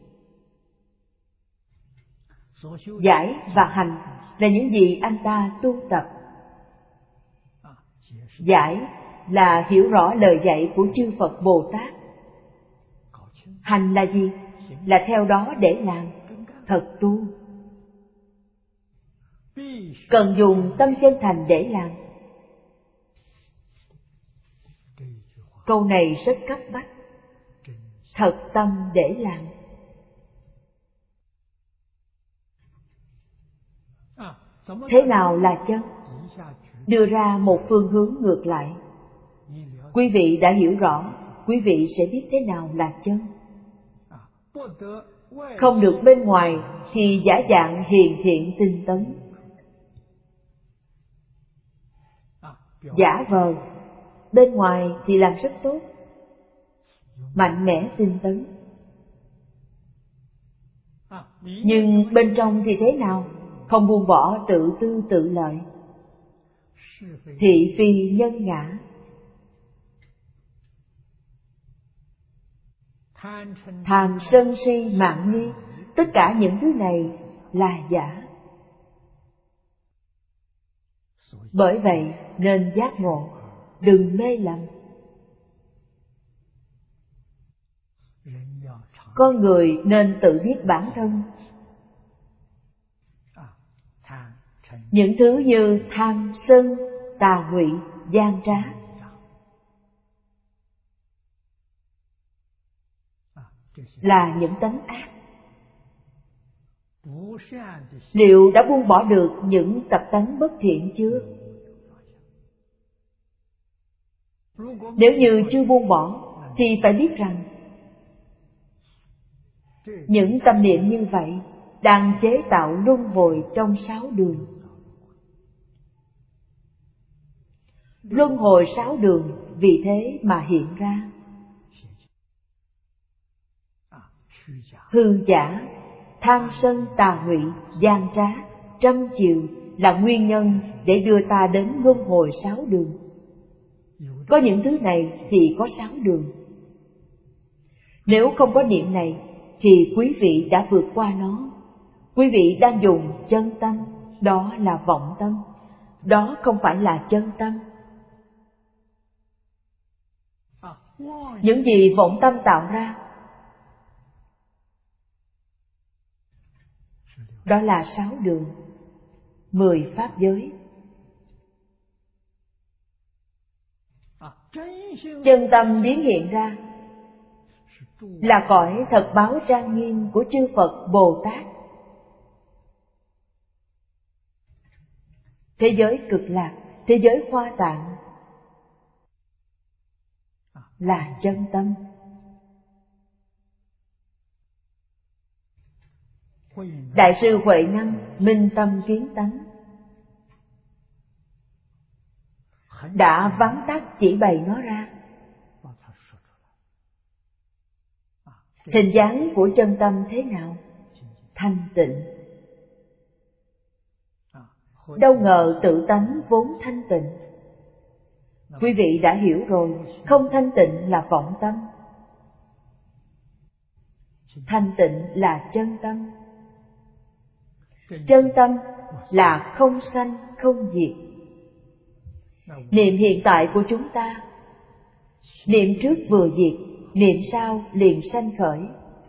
Giải và hành là những gì anh ta tu tập. Giải là hiểu rõ lời dạy của chư Phật Bồ Tát. Hành là gì? Là theo đó để làm, thật tu. Cần dùng tâm chân thành để làm. Câu này rất cấp bách. Thật tâm để làm. Thế nào là chân? Đưa ra một phương hướng ngược lại. Quý vị đã hiểu rõ, quý vị sẽ biết thế nào là chân. Không được bên ngoài thì giả dạng hiền thiện tinh tấn, giả vờ. Bên ngoài thì làm rất tốt, mạnh mẽ tinh tấn. Nhưng bên trong thì thế nào? Không buông bỏ tự tư tự lợi, thị phi nhân ngã, tham sân si mạn nghi. Tất cả những thứ này là giả. Bởi vậy nên giác ngộ, đừng mê lầm. Con người nên tự biết bản thân. Những thứ như tham, sân, tà ngụy, gian trá là những tánh ác. Liệu đã buông bỏ được những tập tánh bất thiện chưa? Nếu như chưa buông bỏ thì phải biết rằng những tâm niệm như vậy đang chế tạo luân hồi trong 6 đường. Luân hồi 6 đường vì thế mà hiện ra. Hư giả, tham sân tà ngụy, gian trá, trăm chiều là nguyên nhân để đưa ta đến luân hồi 6 đường. Có những thứ này thì có 6 đường. Nếu không có niệm này thì quý vị đã vượt qua nó. Quý vị đang dùng chân tâm, đó là vọng tâm. Đó không phải là chân tâm. Những gì vọng tâm tạo ra, đó là 6 đường, 10 pháp giới. Chân tâm biến hiện ra là cõi thật báo trang nghiêm của chư Phật Bồ Tát. Thế giới Cực Lạc, thế giới Hoa Tạng là chân tâm. Đại sư Huệ Năng minh tâm kiến tánh đã vắn tắt chỉ bày nó ra. Hình dáng của chân tâm thế nào? Thanh tịnh. Đâu ngờ tự tánh vốn thanh tịnh. Quý vị đã hiểu rồi, không thanh tịnh là vọng tâm. Thanh tịnh là chân tâm. Chân tâm là không sanh không diệt. Niệm hiện tại của chúng ta, niệm trước vừa diệt, niệm sau liền sanh khởi.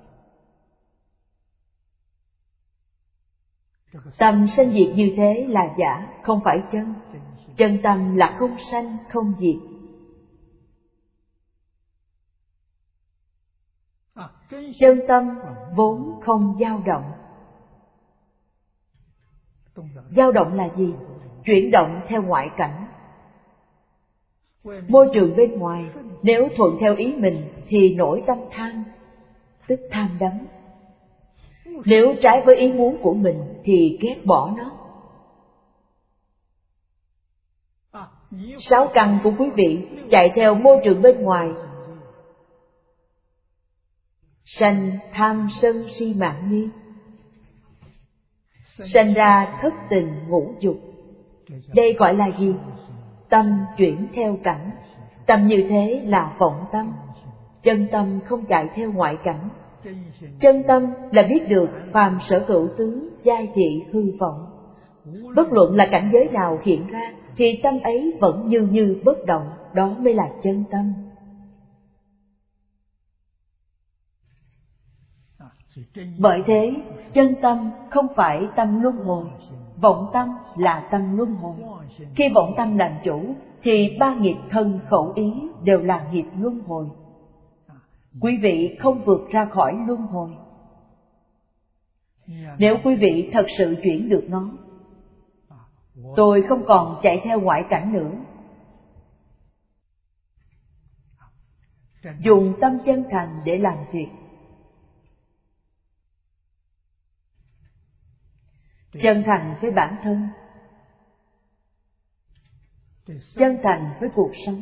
Tâm sanh diệt như thế là giả, không phải chân. Chân tâm là không sanh không diệt. Chân tâm vốn không dao động. Dao động là gì? Chuyển động theo ngoại cảnh. Môi trường bên ngoài nếu thuận theo ý mình thì nổi tâm tham, tức tham đắm. Nếu trái với ý muốn của mình thì ghét bỏ nó. 6 căn của quý vị chạy theo môi trường bên ngoài, sanh tham sân si mạn nghi, sanh ra thất tình ngũ dục. Đây gọi là gì? Tâm chuyển theo cảnh. Tâm như thế là vọng tâm. Chân tâm không chạy theo ngoại cảnh. Chân tâm là biết được phàm sở hữu tướng, giai thị hư vọng. Bất luận là cảnh giới nào hiện ra thì tâm ấy vẫn như bất động. Đó mới là chân tâm. Bởi thế, chân tâm không phải tâm luân hồi, vọng tâm là tâm luân hồi. Khi vọng tâm làm chủ thì 3 nghiệp thân khẩu ý đều là nghiệp luân hồi. Quý vị không vượt ra khỏi luân hồi. Nếu quý vị thật sự chuyển được nó, tôi không còn chạy theo ngoại cảnh nữa. Dùng tâm chân thành để làm việc. Chân thành với bản thân, chân thành với cuộc sống.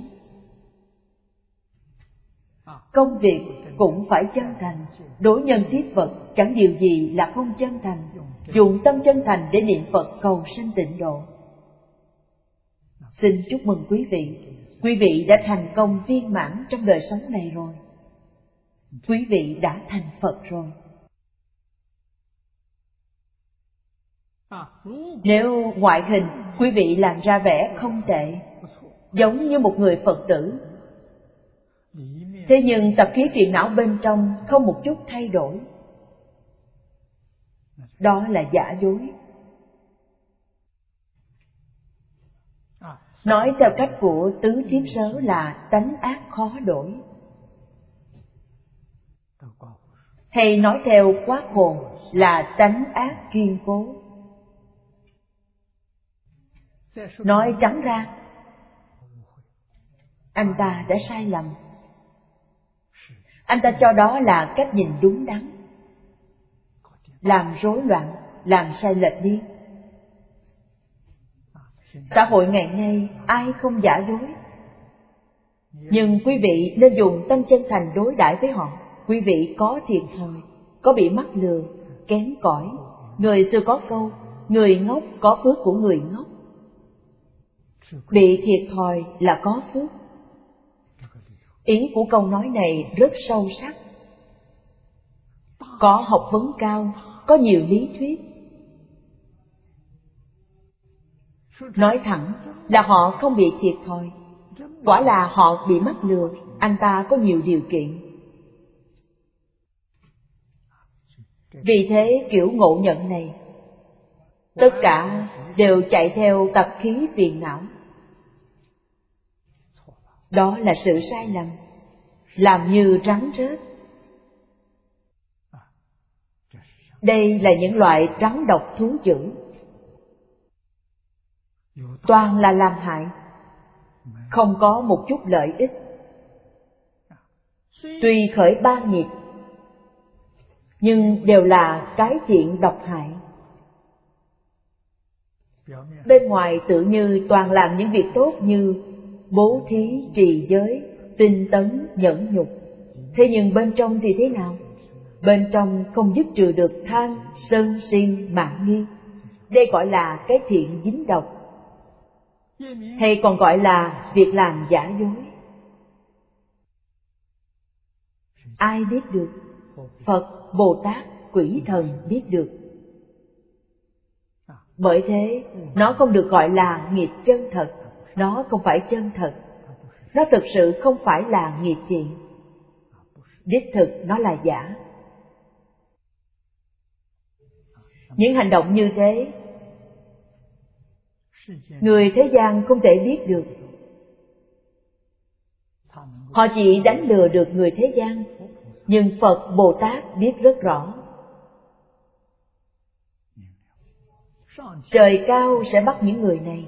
Công việc cũng phải chân thành. Đối nhân tiếp vật chẳng điều gì là không chân thành. Dùng tâm chân thành để niệm Phật cầu sanh tịnh độ. Xin chúc mừng quý vị. Quý vị đã thành công viên mãn trong đời sống này rồi. Quý vị đã thành Phật rồi. Nếu ngoại hình quý vị làm ra vẻ không tệ, giống như một người Phật tử, thế nhưng tập khí phiền não bên trong không một chút thay đổi, đó là giả dối. Nói theo cách của Tứ Thiếp Sớ là tánh ác khó đổi. Hay nói theo Quát Hồn là tánh ác kiên cố. Nói trắng ra, anh ta đã sai lầm. Anh ta cho đó là cách nhìn đúng đắn, làm rối loạn, làm sai lệch đi. Xã hội ngày nay ai không giả dối. Nhưng quý vị nên dùng tâm chân thành đối đãi với họ. Quý vị có thiệt thòi, có bị mắc lừa, kém cỏi. Người xưa có câu, người ngốc có phước của người ngốc. Bị thiệt thòi là có phước. Ý của câu nói này rất sâu sắc. Có học vấn cao, có nhiều lý thuyết. Nói thẳng là họ không bị thiệt thòi. Quả là họ bị mắc lừa, anh ta có nhiều điều kiện. Vì thế kiểu ngộ nhận này, tất cả đều chạy theo tập khí phiền não. Đó là sự sai lầm, làm như rắn rết. Đây là những loại rắn độc thú dữ, toàn là làm hại, không có một chút lợi ích. Tuy khởi ba nghiệp, nhưng đều là cái thiện độc hại. Bên ngoài tự như toàn làm những việc tốt như bố thí, trì giới, tinh tấn, nhẫn nhục. Thế nhưng bên trong thì thế nào? Bên trong không dứt trừ được tham, sân, si, mạn nghi. Đây gọi là cái thiện dính độc, hay còn gọi là việc làm giả dối. Ai biết được? Phật, Bồ Tát, quỷ thần biết được. Bởi thế, nó không được gọi là nghiệp chân thật. Nó không phải chân thật. Nó thực sự không phải là nghiệp thiện. Đích thực nó là giả. Những hành động như thế, người thế gian không thể biết được. Họ chỉ đánh lừa được người thế gian, nhưng Phật, Bồ Tát biết rất rõ. Trời cao sẽ bắt những người này.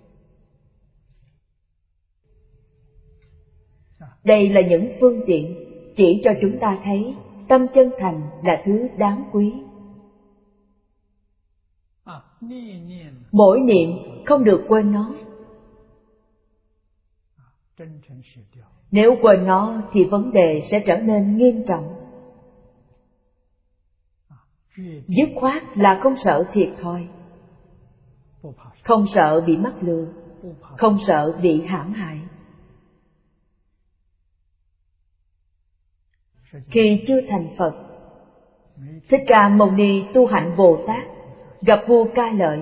Đây là những phương tiện chỉ cho chúng ta thấy tâm chân thành là thứ đáng quý. Mỗi niệm không được quên nó. Nếu quên nó thì vấn đề sẽ trở nên nghiêm trọng. Dứt khoát là không sợ thiệt thòi, không sợ bị mắc lừa, không sợ bị hãm hại. Khi chưa thành Phật, Thích Ca Mâu Ni tu hạnh Bồ Tát, gặp vua Ca Lợi.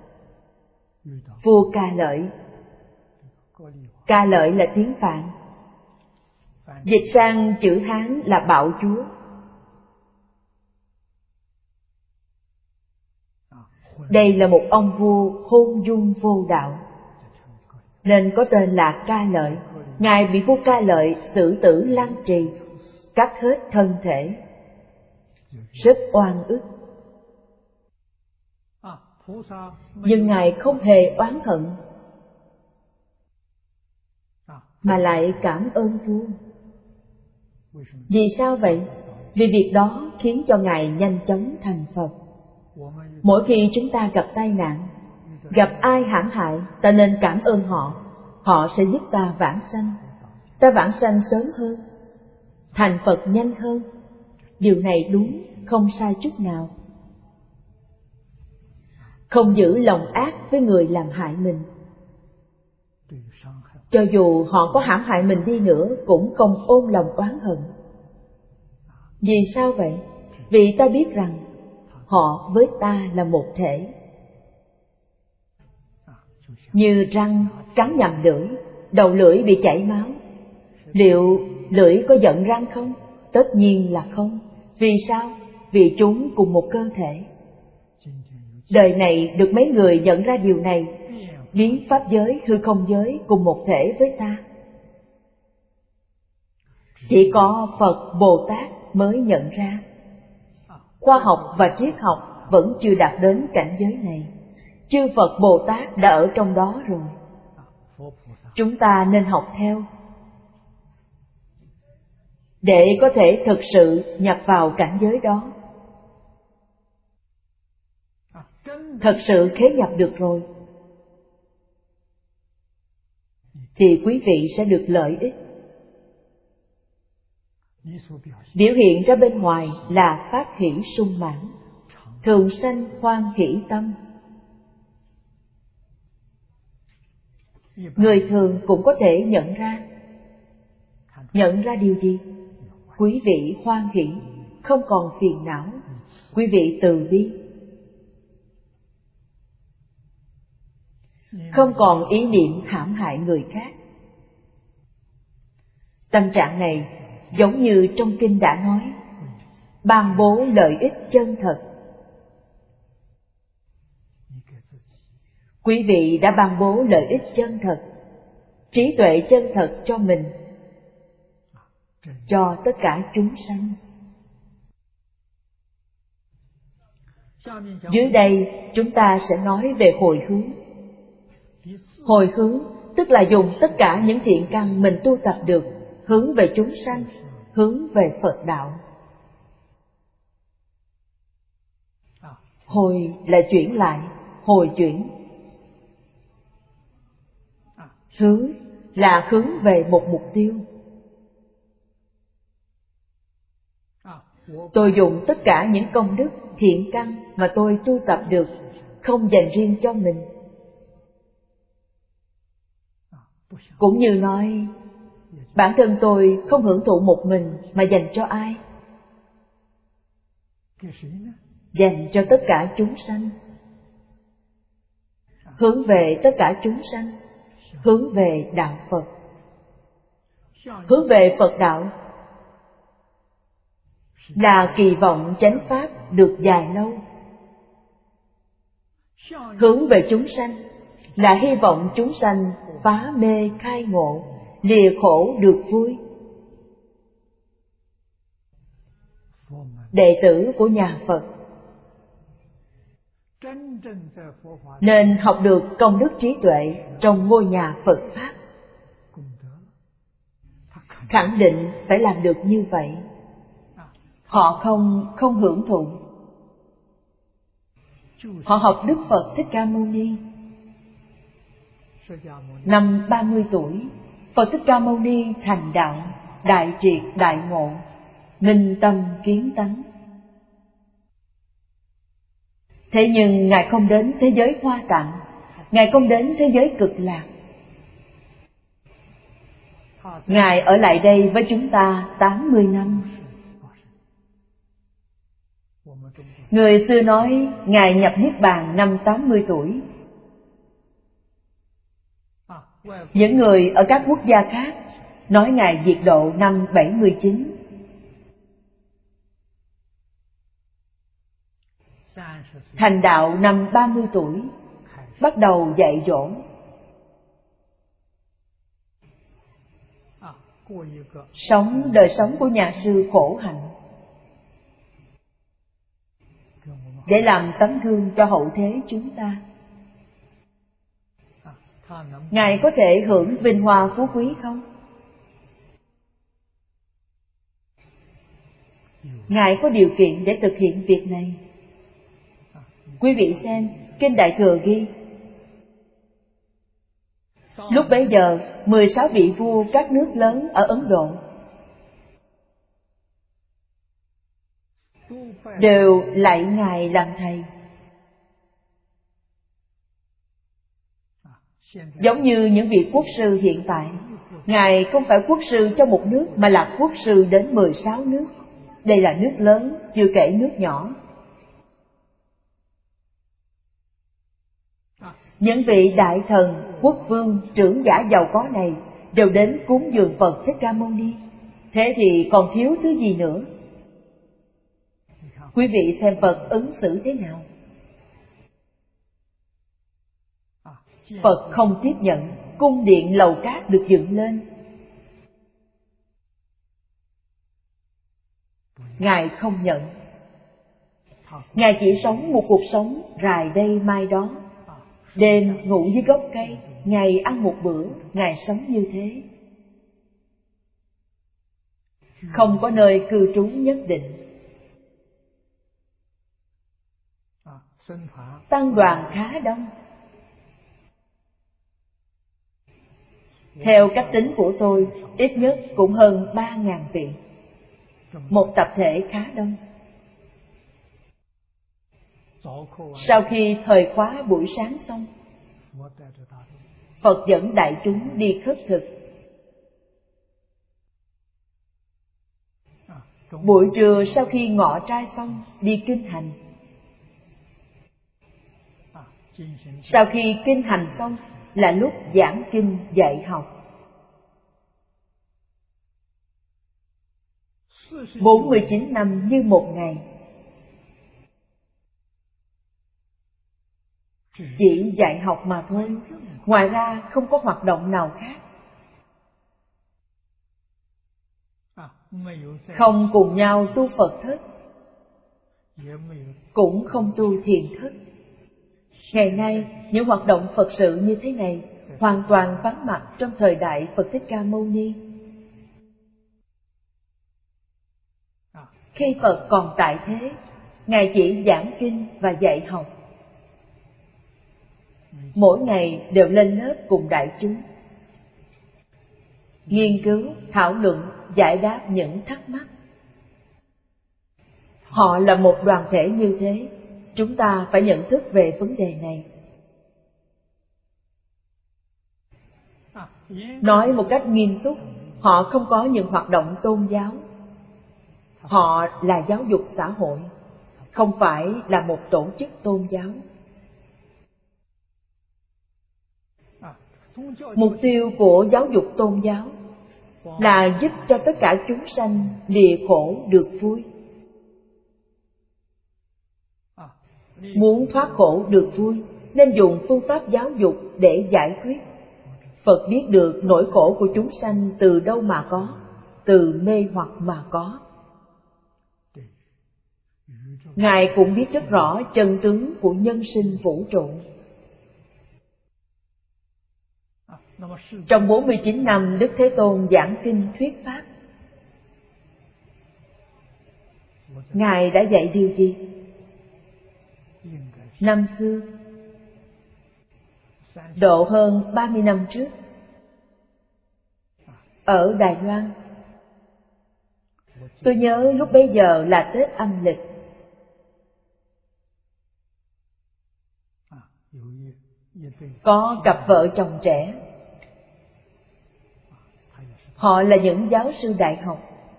Vua Ca Lợi, Ca Lợi là tiếng Phạn, dịch sang chữ Hán là Bạo Chúa. Đây là một ông vua hôn dung vô đạo, nên có tên là Ca Lợi. Ngài bị vua Ca Lợi xử tử lăng trì, cắt hết thân thể, rất oan ức. Nhưng Ngài không hề oán hận, mà lại cảm ơn vua. Vì sao vậy? Vì việc đó khiến cho Ngài nhanh chóng thành Phật. Mỗi khi chúng ta gặp tai nạn, gặp ai hãm hại, ta nên cảm ơn họ. Họ sẽ giúp ta vãng sanh. Ta vãng sanh sớm hơn, thành Phật nhanh hơn. Điều này đúng, không sai chút nào. Không giữ lòng ác với người làm hại mình. Cho dù họ có hãm hại mình đi nữa, cũng không ôm lòng oán hận. Vì sao vậy? Vì ta biết rằng họ với ta là một thể. Như răng cắn nhầm lưỡi, đầu lưỡi bị chảy máu, liệu lưỡi có giận răng không? Tất nhiên là không. Vì sao? Vì chúng cùng một cơ thể. Đời này được mấy người nhận ra điều này, biến pháp giới, hư không giới cùng một thể với ta. Chỉ có Phật, Bồ Tát mới nhận ra. Khoa học và triết học vẫn chưa đạt đến cảnh giới này. Chư Phật Bồ Tát đã ở trong đó rồi. Chúng ta nên học theo, để có thể thực sự nhập vào cảnh giới đó. Thật sự khế nhập được rồi, thì quý vị sẽ được lợi ích. Biểu hiện ra bên ngoài là pháp hỷ sung mãn, thường sanh hoan hỷ tâm. Người thường cũng có thể nhận ra. Nhận ra điều gì? Quý vị hoan hỷ, không còn phiền não. Quý vị từ bi, không còn ý niệm hãm hại người khác. Tâm trạng này giống như trong kinh đã nói, ban bố lợi ích chân thật. Quý vị đã ban bố lợi ích chân thật, trí tuệ chân thật cho mình, cho tất cả chúng sanh. Dưới đây chúng ta sẽ nói về hồi hướng. Hồi hướng tức là dùng tất cả những thiện căn mình tu tập được, hướng về chúng sanh, hướng về Phật đạo. Hồi là chuyển lại, hồi chuyển. Hướng là hướng về một mục tiêu. Tôi dùng tất cả những công đức, thiện căn mà tôi tu tập được, không dành riêng cho mình. Cũng như nói, bản thân tôi không hưởng thụ một mình mà dành cho ai? Dành cho tất cả chúng sanh. Hướng về tất cả chúng sanh, hướng về đạo Phật. Hướng về Phật đạo là kỳ vọng chánh pháp được dài lâu. Hướng về chúng sanh là hy vọng chúng sanh phá mê khai ngộ, lìa khổ được vui. Đệ tử của nhà Phật nên học được công đức trí tuệ trong ngôi nhà Phật Pháp. Khẳng định phải làm được như vậy. Họ không hưởng thụ. Họ học Đức Phật Thích Ca Mâu Ni. Năm 30 tuổi, Phật Thích Ca Mâu Ni thành đạo, đại triệt đại ngộ, minh tâm kiến tánh. Thế nhưng Ngài không đến thế giới Hoa Tạng, Ngài không đến thế giới Cực Lạc. Ngài ở lại đây với chúng ta 80 năm. Người xưa nói Ngài nhập Niết Bàn năm 80 tuổi. Những người ở các quốc gia khác nói Ngài diệt độ năm 79. Thành đạo năm 30 tuổi, bắt đầu dạy dỗ. Sống đời sống của nhà sư khổ hạnh, để làm tấm gương cho hậu thế chúng ta. Ngài có thể hưởng vinh hoa phú quý không? Ngài có điều kiện để thực hiện việc này. Quý vị xem, Kinh Đại Thừa ghi, lúc bấy giờ 16 vị vua các nước lớn ở Ấn Độ đều lạy Ngài làm thầy. Giống như những vị quốc sư hiện tại, Ngài không phải quốc sư cho một nước mà là quốc sư đến 16 nước. Đây là nước lớn, chưa kể nước nhỏ. Những vị đại thần, quốc vương, trưởng giả giàu có này đều đến cúng dường Phật Thích Ca Mâu Ni. Thế thì còn thiếu thứ gì nữa? Quý vị xem Phật ứng xử thế nào? Phật không tiếp nhận, cung điện lầu cát được dựng lên. Ngài không nhận. Ngài chỉ sống một cuộc sống rài đây mai đó. Đêm ngủ dưới gốc cây, ngày ăn một bữa, Ngài sống như thế. Không có nơi cư trú nhất định. Tăng đoàn khá đông. Theo cách tính của tôi, ít nhất cũng hơn 3.000 vị. Một tập thể khá đông. Sau khi thời khóa buổi sáng xong, Phật dẫn đại chúng đi khất thực. Buổi trưa sau khi ngọ trai xong, đi kinh hành. Sau khi kinh hành xong là lúc giảng kinh dạy học. 49 năm như một ngày. Chỉ dạy học mà thôi, ngoài ra không có hoạt động nào khác. Không cùng nhau tu Phật thất, cũng không tu thiền thất. Ngày nay, những hoạt động Phật sự như thế này hoàn toàn vắng mặt trong thời đại Phật Thích Ca Mâu Ni. Khi Phật còn tại thế, Ngài chỉ giảng kinh và dạy học. Mỗi ngày đều lên lớp cùng đại chúng, nghiên cứu, thảo luận, giải đáp những thắc mắc. Họ là một đoàn thể như thế, chúng ta phải nhận thức về vấn đề này. Nói một cách nghiêm túc, họ không có những hoạt động tôn giáo. Họ là giáo dục xã hội, không phải là một tổ chức tôn giáo. Mục tiêu của giáo dục tôn giáo là giúp cho tất cả chúng sanh lìa khổ được vui. Muốn thoát khổ được vui, nên dùng phương pháp giáo dục để giải quyết. Phật biết được nỗi khổ của chúng sanh từ đâu mà có, từ mê hoặc mà có. Ngài cũng biết rất rõ chân tướng của nhân sinh vũ trụ. Trong 49 năm Đức Thế Tôn giảng kinh thuyết pháp, Ngài đã dạy điều gì? Năm xưa, độ hơn 30 năm trước, ở Đài Loan, tôi nhớ lúc bấy giờ là Tết âm lịch. Có cặp vợ chồng trẻ. Họ là những giáo sư đại học.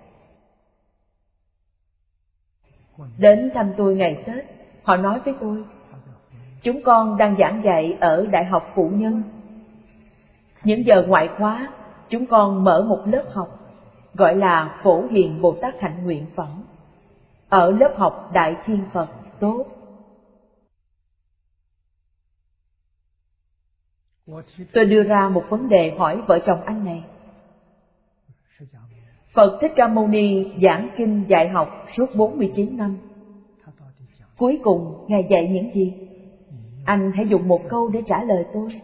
Đến thăm tôi ngày Tết, họ nói với tôi, chúng con đang giảng dạy ở Đại học Phụ Nhân. Những giờ ngoại khóa, chúng con mở một lớp học, gọi là Phổ Hiền Bồ Tát Hạnh Nguyện Phẩm, ở lớp học Đại Thiên Phật Tốt. Tôi đưa ra một vấn đề hỏi vợ chồng anh này. Phật Thích Ca Mâu Ni giảng kinh dạy học suốt 49 năm. Cuối cùng Ngài dạy những gì? Anh hãy dùng một câu để trả lời tôi.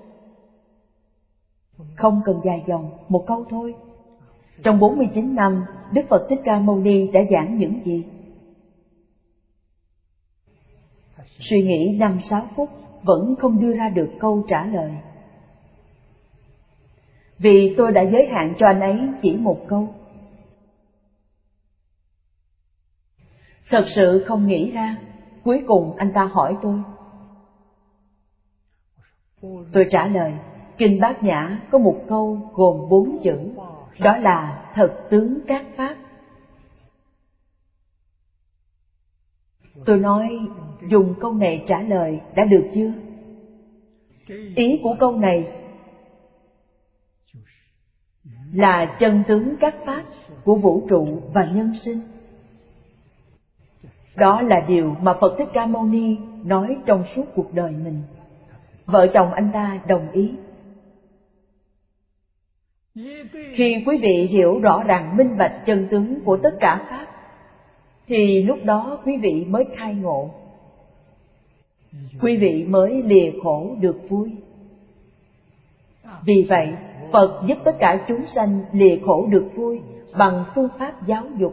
Không cần dài dòng, một câu thôi. Trong 49 năm, Đức Phật Thích Ca Mâu Ni đã giảng những gì? Suy nghĩ 5-6 phút vẫn không đưa ra được câu trả lời. Vì tôi đã giới hạn cho anh ấy chỉ một câu. Thật sự không nghĩ ra. Cuối cùng anh ta hỏi tôi. Tôi trả lời, Kinh Bát Nhã có một câu gồm 4 chữ, đó là thật tướng các pháp. Tôi nói, dùng câu này trả lời đã được chưa? Ý của câu này là chân tướng các pháp của vũ trụ và nhân sinh. Đó là điều mà Phật Thích Ca Mâu Ni nói trong suốt cuộc đời mình. Vợ chồng anh ta đồng ý. Khi quý vị hiểu rõ ràng minh bạch chân tướng của tất cả pháp, thì lúc đó quý vị mới khai ngộ. Quý vị mới lìa khổ được vui. Vì vậy, Phật giúp tất cả chúng sanh lìa khổ được vui bằng phương pháp giáo dục.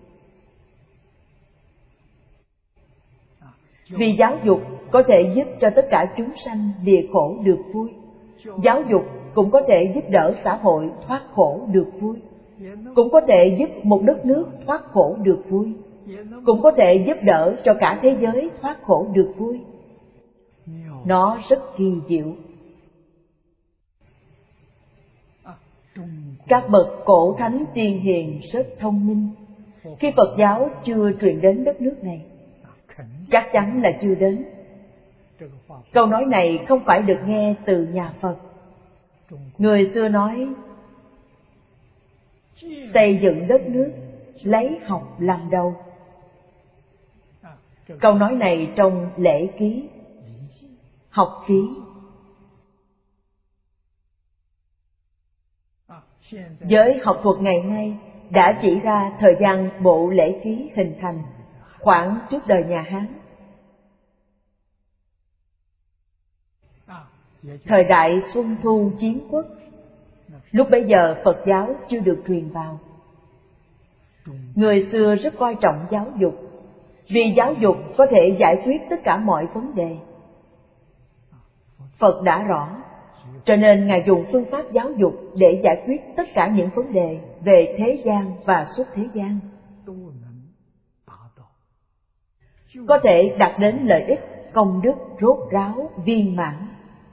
Vì giáo dục có thể giúp cho tất cả chúng sanh lìa khổ được vui. Giáo dục cũng có thể giúp đỡ xã hội thoát khổ được vui, cũng có thể giúp một đất nước thoát khổ được vui, cũng có thể giúp đỡ cho cả thế giới thoát khổ được vui. Nó rất kỳ diệu. Các bậc cổ thánh tiên hiền rất thông minh. Khi Phật giáo chưa truyền đến đất nước này, chắc chắn là chưa đến. Câu nói này không phải được nghe từ nhà Phật. Người xưa nói, xây dựng đất nước lấy học làm đầu. Câu nói này trong Lễ Ký, Học Ký. Giới học thuật ngày nay đã chỉ ra thời gian bộ Lễ Ký hình thành khoảng trước đời nhà Hán. Thời đại Xuân Thu Chiến Quốc, lúc bấy giờ Phật giáo chưa được truyền vào. Người xưa rất coi trọng giáo dục, vì giáo dục có thể giải quyết tất cả mọi vấn đề. Phật đã rõ, cho nên Ngài dùng phương pháp giáo dục để giải quyết tất cả những vấn đề về thế gian và xuất thế gian, có thể đạt đến lợi ích, công đức rốt ráo, viên mãn.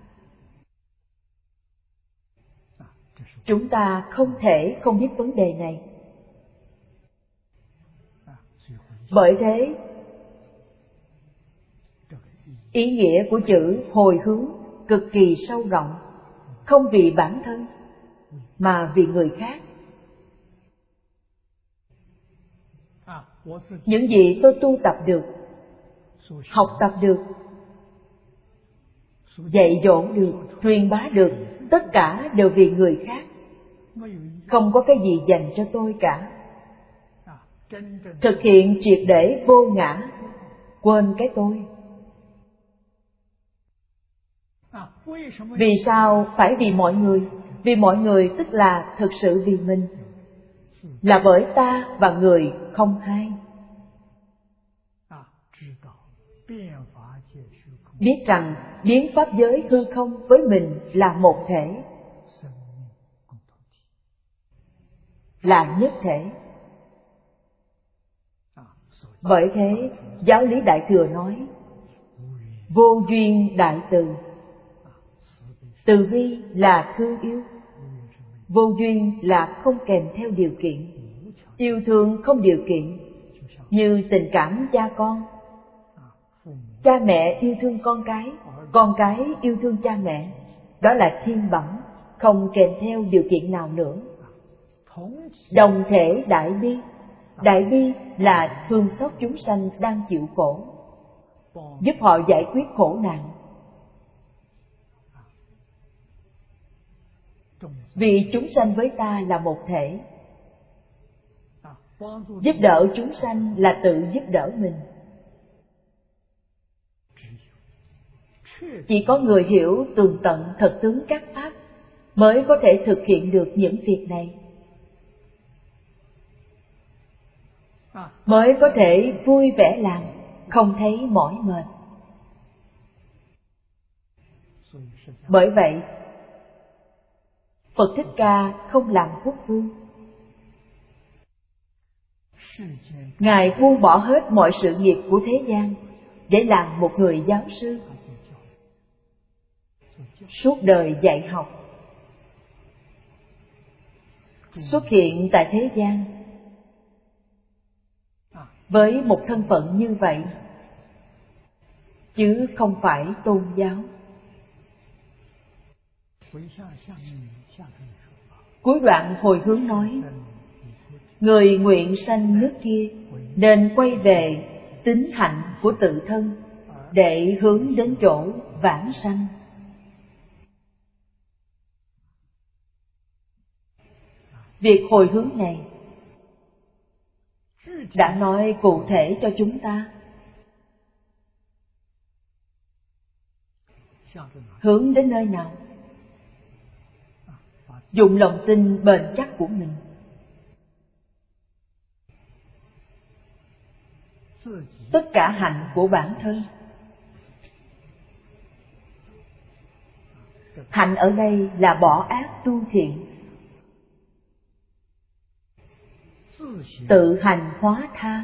Chúng ta không thể không biết vấn đề này. Bởi thế, ý nghĩa của chữ hồi hướng cực kỳ sâu rộng, không vì bản thân, mà vì người khác. Những gì tôi tu tập được, học tập được, dạy dỗ được, truyền bá được, tất cả đều vì người khác. Không có cái gì dành cho tôi cả. Thực hiện triệt để vô ngã, quên cái tôi. Vì sao phải vì mọi người? Vì mọi người tức là thực sự vì mình, là bởi ta và người không hai. Biết rằng biến pháp giới hư không với mình là một thể, là nhất thể. Bởi thế, Giáo lý Đại Thừa nói, vô duyên đại từ. Từ bi là thương yêu, vô duyên là không kèm theo điều kiện, yêu thương không điều kiện, như tình cảm cha con. Cha mẹ yêu thương con cái yêu thương cha mẹ, đó là thiên bẩm, không kèm theo điều kiện nào nữa. Đồng thể đại bi. Đại bi là thương xót chúng sanh đang chịu khổ, giúp họ giải quyết khổ nạn. Vì chúng sanh với ta là một thể, giúp đỡ chúng sanh là tự giúp đỡ mình. Chỉ có người hiểu tường tận thật tướng các pháp mới có thể thực hiện được những việc này, mới có thể vui vẻ làm, không thấy mỏi mệt. Bởi vậy, Phật Thích Ca không làm quốc vương. Ngài buông bỏ hết mọi sự nghiệp của thế gian để làm một người giáo sư, suốt đời dạy học, xuất hiện tại thế gian với một thân phận như vậy, chứ không phải tôn giáo. Cuối đoạn hồi hướng nói, người nguyện sanh nước kia nên quay về tính hạnh của tự thân để hướng đến chỗ vãng sanh. Việc hồi hướng này đã nói cụ thể cho chúng ta. Hướng đến nơi nào? Dùng lòng tin bền chắc của mình, tất cả hạnh của bản thân, Hạnh ở đây là bỏ ác tu thiện, tự hành hóa tha,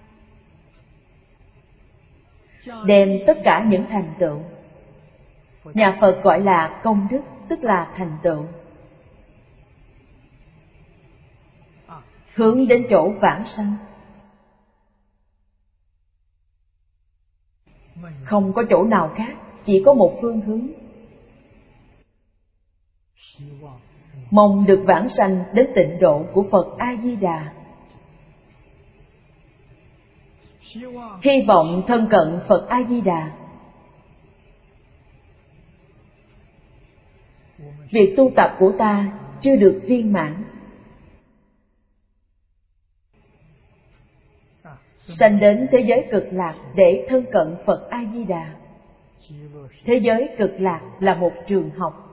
đem tất cả những thành tựu nhà Phật gọi là công đức, tức là thành tựu, hướng đến chỗ vãng sanh. Không có chỗ nào khác, chỉ có một phương hướng. Mong được vãng sanh đến tịnh độ của Phật A-di-đà. Hy vọng thân cận Phật A-di-đà. Việc tu tập của ta chưa được viên mãn. Sanh đến thế giới cực lạc để thân cận Phật A-di-đà. Thế giới cực lạc là một trường học.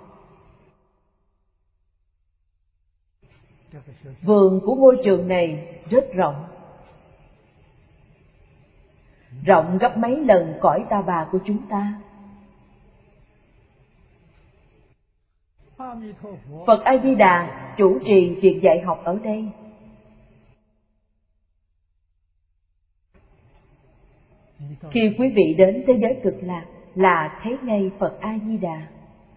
Vườn của ngôi trường này rất rộng, rộng gấp mấy lần cõi ta bà của chúng ta. Phật A-di-đà chủ trì việc dạy học ở đây. Khi quý vị đến thế giới cực lạc là thấy ngay Phật A-di-đà.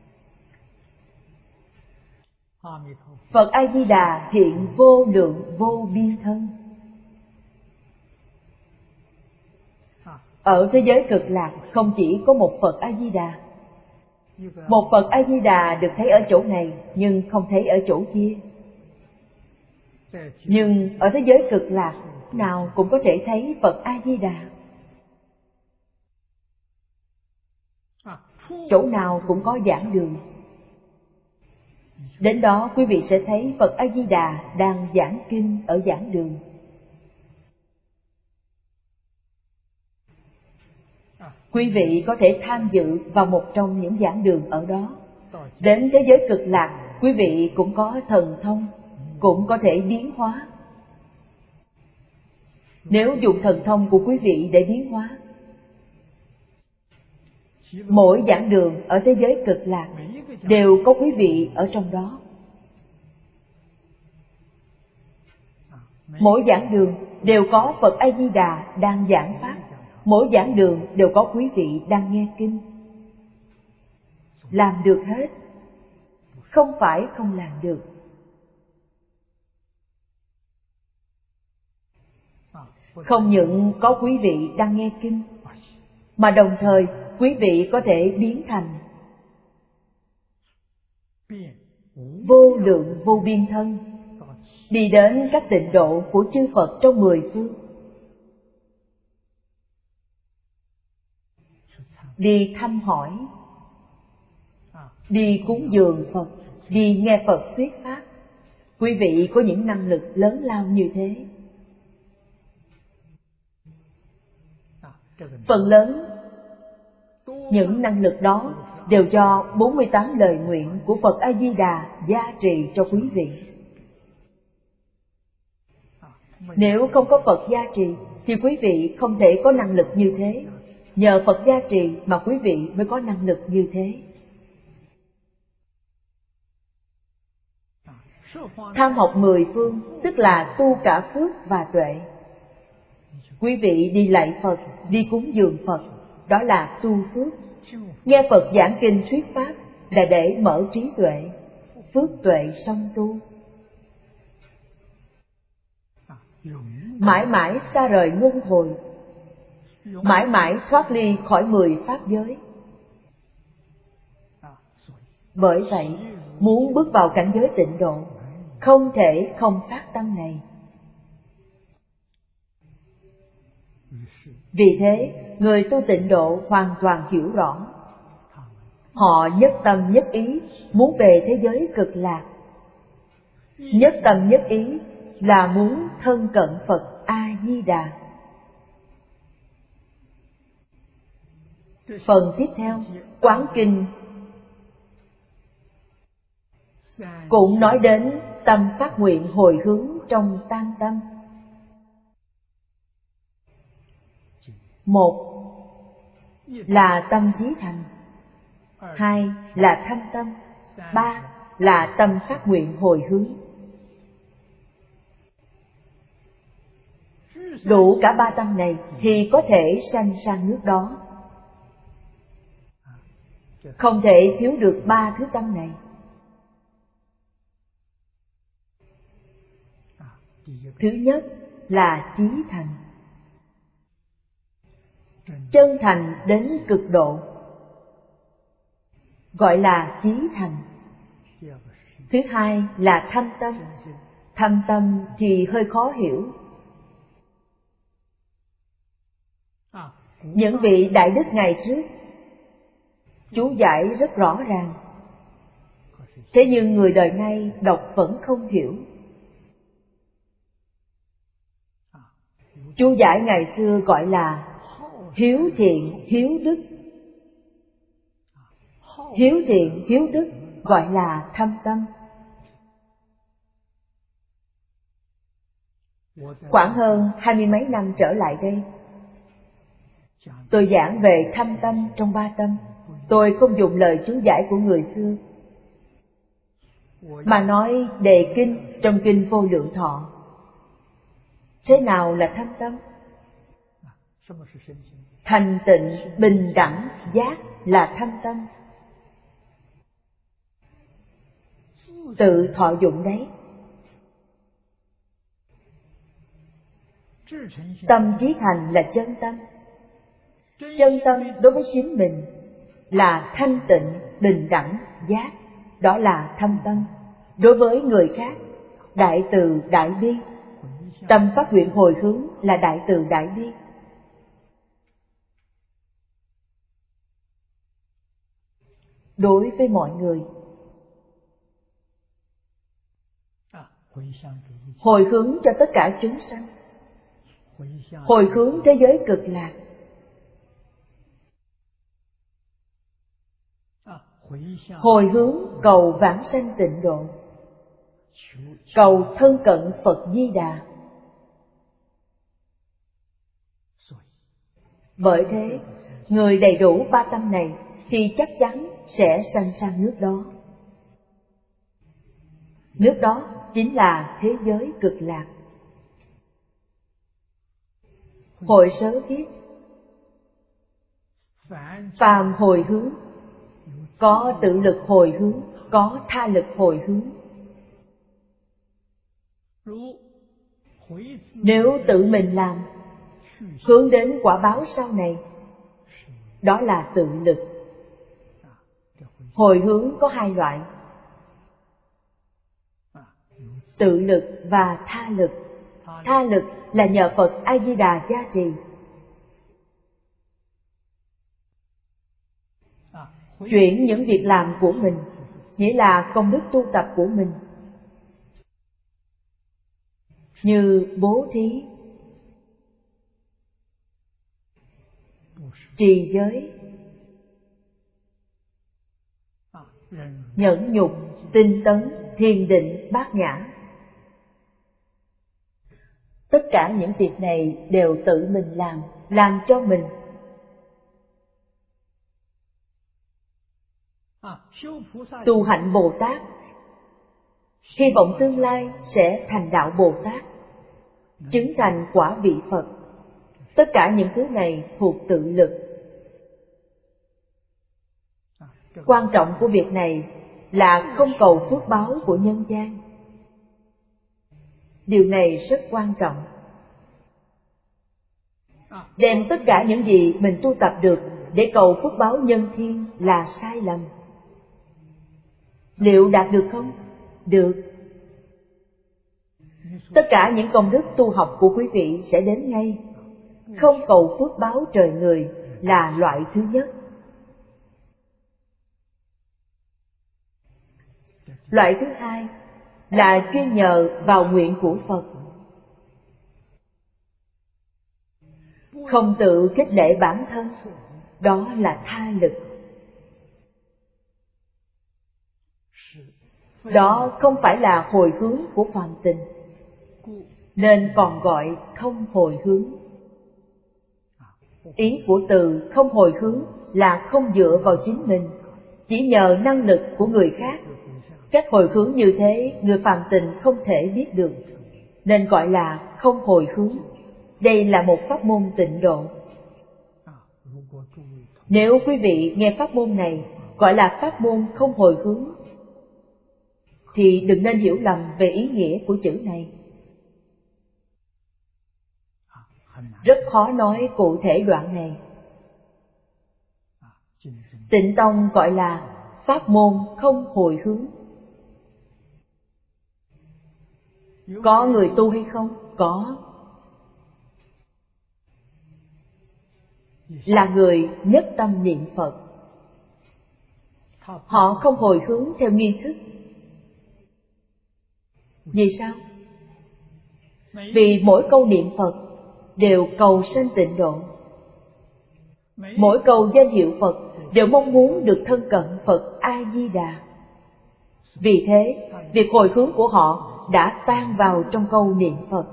Phật A-di-đà hiện vô lượng vô biên thân. Ở thế giới cực lạc không chỉ có một Phật A-di-đà. Một Phật A-di-đà được thấy ở chỗ này nhưng không thấy ở chỗ kia. Nhưng ở thế giới cực lạc nào cũng có thể thấy Phật A-di-đà. Chỗ nào cũng có giảng đường. Đến đó quý vị sẽ thấy Phật A-di-đà đang giảng kinh ở giảng đường. Quý vị có thể tham dự vào một trong những giảng đường ở đó. Đến thế giới cực lạc, quý vị cũng có thần thông, cũng có thể biến hóa. Nếu dùng thần thông của quý vị để biến hóa, mỗi giảng đường ở thế giới cực lạc đều có quý vị ở trong đó. Mỗi giảng đường đều có Phật A-di-đà đang giảng pháp. Mỗi giảng đường đều có quý vị đang nghe kinh. Làm được hết, không phải không làm được. Không những có quý vị đang nghe kinh, mà đồng thời quý vị có thể biến thành vô lượng vô biên thân, đi đến các tịnh độ của chư Phật trong 10 phương. Đi thăm hỏi, đi cúng dường Phật, đi nghe Phật thuyết pháp. Quý vị có những năng lực lớn lao như thế. Phần lớn những năng lực đó đều do 48 lời nguyện của Phật A-di-đà gia trì cho quý vị. Nếu không có Phật gia trì thì quý vị không thể có năng lực như thế. Nhờ Phật gia trì mà quý vị mới có năng lực như thế. Tham học 10 phương tức là tu cả phước và tuệ. Quý vị đi lạy Phật, đi cúng dường Phật, đó là tu phước. Nghe Phật giảng kinh thuyết pháp là để mở trí tuệ, phước tuệ song tu. Mãi mãi xa rời luân hồi, mãi mãi thoát ly khỏi 10 pháp giới. Bởi vậy, muốn bước vào cảnh giới tịnh độ, không thể không phát tâm này. Vì thế, người tu tịnh độ hoàn toàn hiểu rõ. Họ nhất tâm nhất ý muốn về thế giới cực lạc. Nhất tâm nhất ý là muốn thân cận Phật A-di-đà. Phần tiếp theo, Quán Kinh cũng nói đến tâm phát nguyện hồi hướng trong tam tâm. Một là tâm chí thành, 2 là thâm tâm, 3 là tâm phát nguyện hồi hướng. Đủ cả 3 tâm này thì có thể sanh sang nước đó. Không thể thiếu được 3 thứ tâm này. Thứ nhất là chí thành, chân thành đến cực độ, gọi là chí thành. Thứ hai là thâm tâm. Thâm tâm thì hơi khó hiểu. Những vị đại đức ngày trước chú giải rất rõ ràng, thế nhưng người đời nay đọc vẫn không hiểu. Chú giải ngày xưa gọi là hiếu thiện hiếu đức. Hiếu thiện hiếu đức gọi là thâm tâm. Khoảng hơn 20 mấy năm trở lại đây, tôi giảng về thâm tâm trong 3 tâm. Tôi không dùng lời chú giải của người xưa, mà nói đề kinh trong kinh Vô Lượng Thọ. Thế nào là thâm tâm? Thành tịnh, bình đẳng, giác là thâm tâm. Tự thọ dụng đấy. Tâm chí thành là chân tâm. Chân tâm đối với chính mình là thanh tịnh, bình đẳng, giác. Đó là thâm tâm. Đối với người khác, đại từ đại bi. Tâm phát nguyện hồi hướng là đại từ đại bi. Đối với mọi người, hồi hướng cho tất cả chúng sanh, hồi hướng thế giới cực lạc, hồi hướng cầu vãng sanh tịnh độ, cầu thân cận Phật Di Đà. Bởi thế, người đầy đủ 3 tâm này thì chắc chắn sẽ sanh sang nước đó. Nước đó chính là thế giới cực lạc. Hội Sớ viết: phàm hồi hướng, có tự lực hồi hướng, có tha lực hồi hướng. Nếu tự mình làm, hướng đến quả báo sau này, đó là tự lực. Hồi hướng có 2 loại: tự lực và tha lực. Tha lực là nhờ Phật A Di Đà gia trì. Chuyển những việc làm của mình, nghĩa là công đức tu tập của mình, như bố thí, trì giới, nhẫn nhục, tinh tấn, thiền định, bát nhã. Tất cả những việc này đều tự mình làm cho mình. Tu hạnh Bồ Tát, hy vọng tương lai sẽ thành đạo Bồ Tát, chứng thành quả vị Phật. Tất cả những thứ này thuộc tự lực. Quan trọng của việc này là không cầu phước báo của nhân gian. Điều này rất quan trọng. Đem tất cả những gì mình tu tập được để cầu phước báo nhân thiên là sai lầm. Liệu đạt được không? Được. Tất cả những công đức tu học của quý vị sẽ đến ngay. Không cầu phước báo trời người là loại thứ nhất. Loại thứ hai là chuyên nhờ vào nguyện của Phật. Không tự khích lệ bản thân, đó là tha lực. Đó không phải là hồi hướng của phàm tình, nên còn gọi không hồi hướng. Ý của từ không hồi hướng là không dựa vào chính mình, chỉ nhờ năng lực của người khác. Cách hồi hướng như thế, người phàm tình không thể biết được, nên gọi là không hồi hướng. Đây là một pháp môn tịnh độ. Nếu quý vị nghe pháp môn này gọi là pháp môn không hồi hướng, thì đừng nên hiểu lầm về ý nghĩa của chữ này. Rất khó nói cụ thể đoạn này. Tịnh tông gọi là pháp môn không hồi hướng. Có người tu hay không? Có. Là người nhất tâm niệm Phật. Họ không hồi hướng theo nghi thức. Vì sao? Vì mỗi câu niệm Phật đều cầu sanh tịnh độ. Mỗi câu danh hiệu Phật đều mong muốn được thân cận Phật A-di-đà. Vì thế, việc hồi hướng của họ đã tan vào trong câu niệm Phật.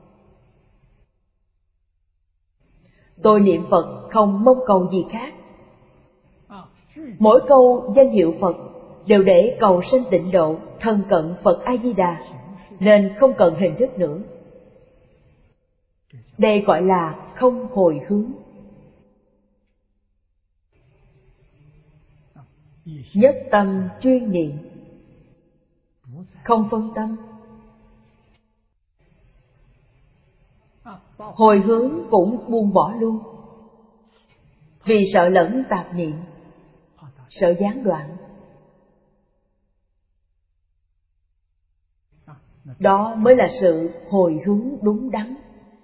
Tôi niệm Phật không mong cầu gì khác. Mỗi câu danh hiệu Phật đều để cầu sanh tịnh độ, thân cận Phật A-di-đà, nên không cần hình thức nữa. Đây gọi là không hồi hướng. Nhất tâm chuyên niệm, không phân tâm. Hồi hướng cũng buông bỏ luôn, vì sợ lẫn tạp niệm, sợ gián đoạn. Đó mới là sự hồi hướng đúng đắn.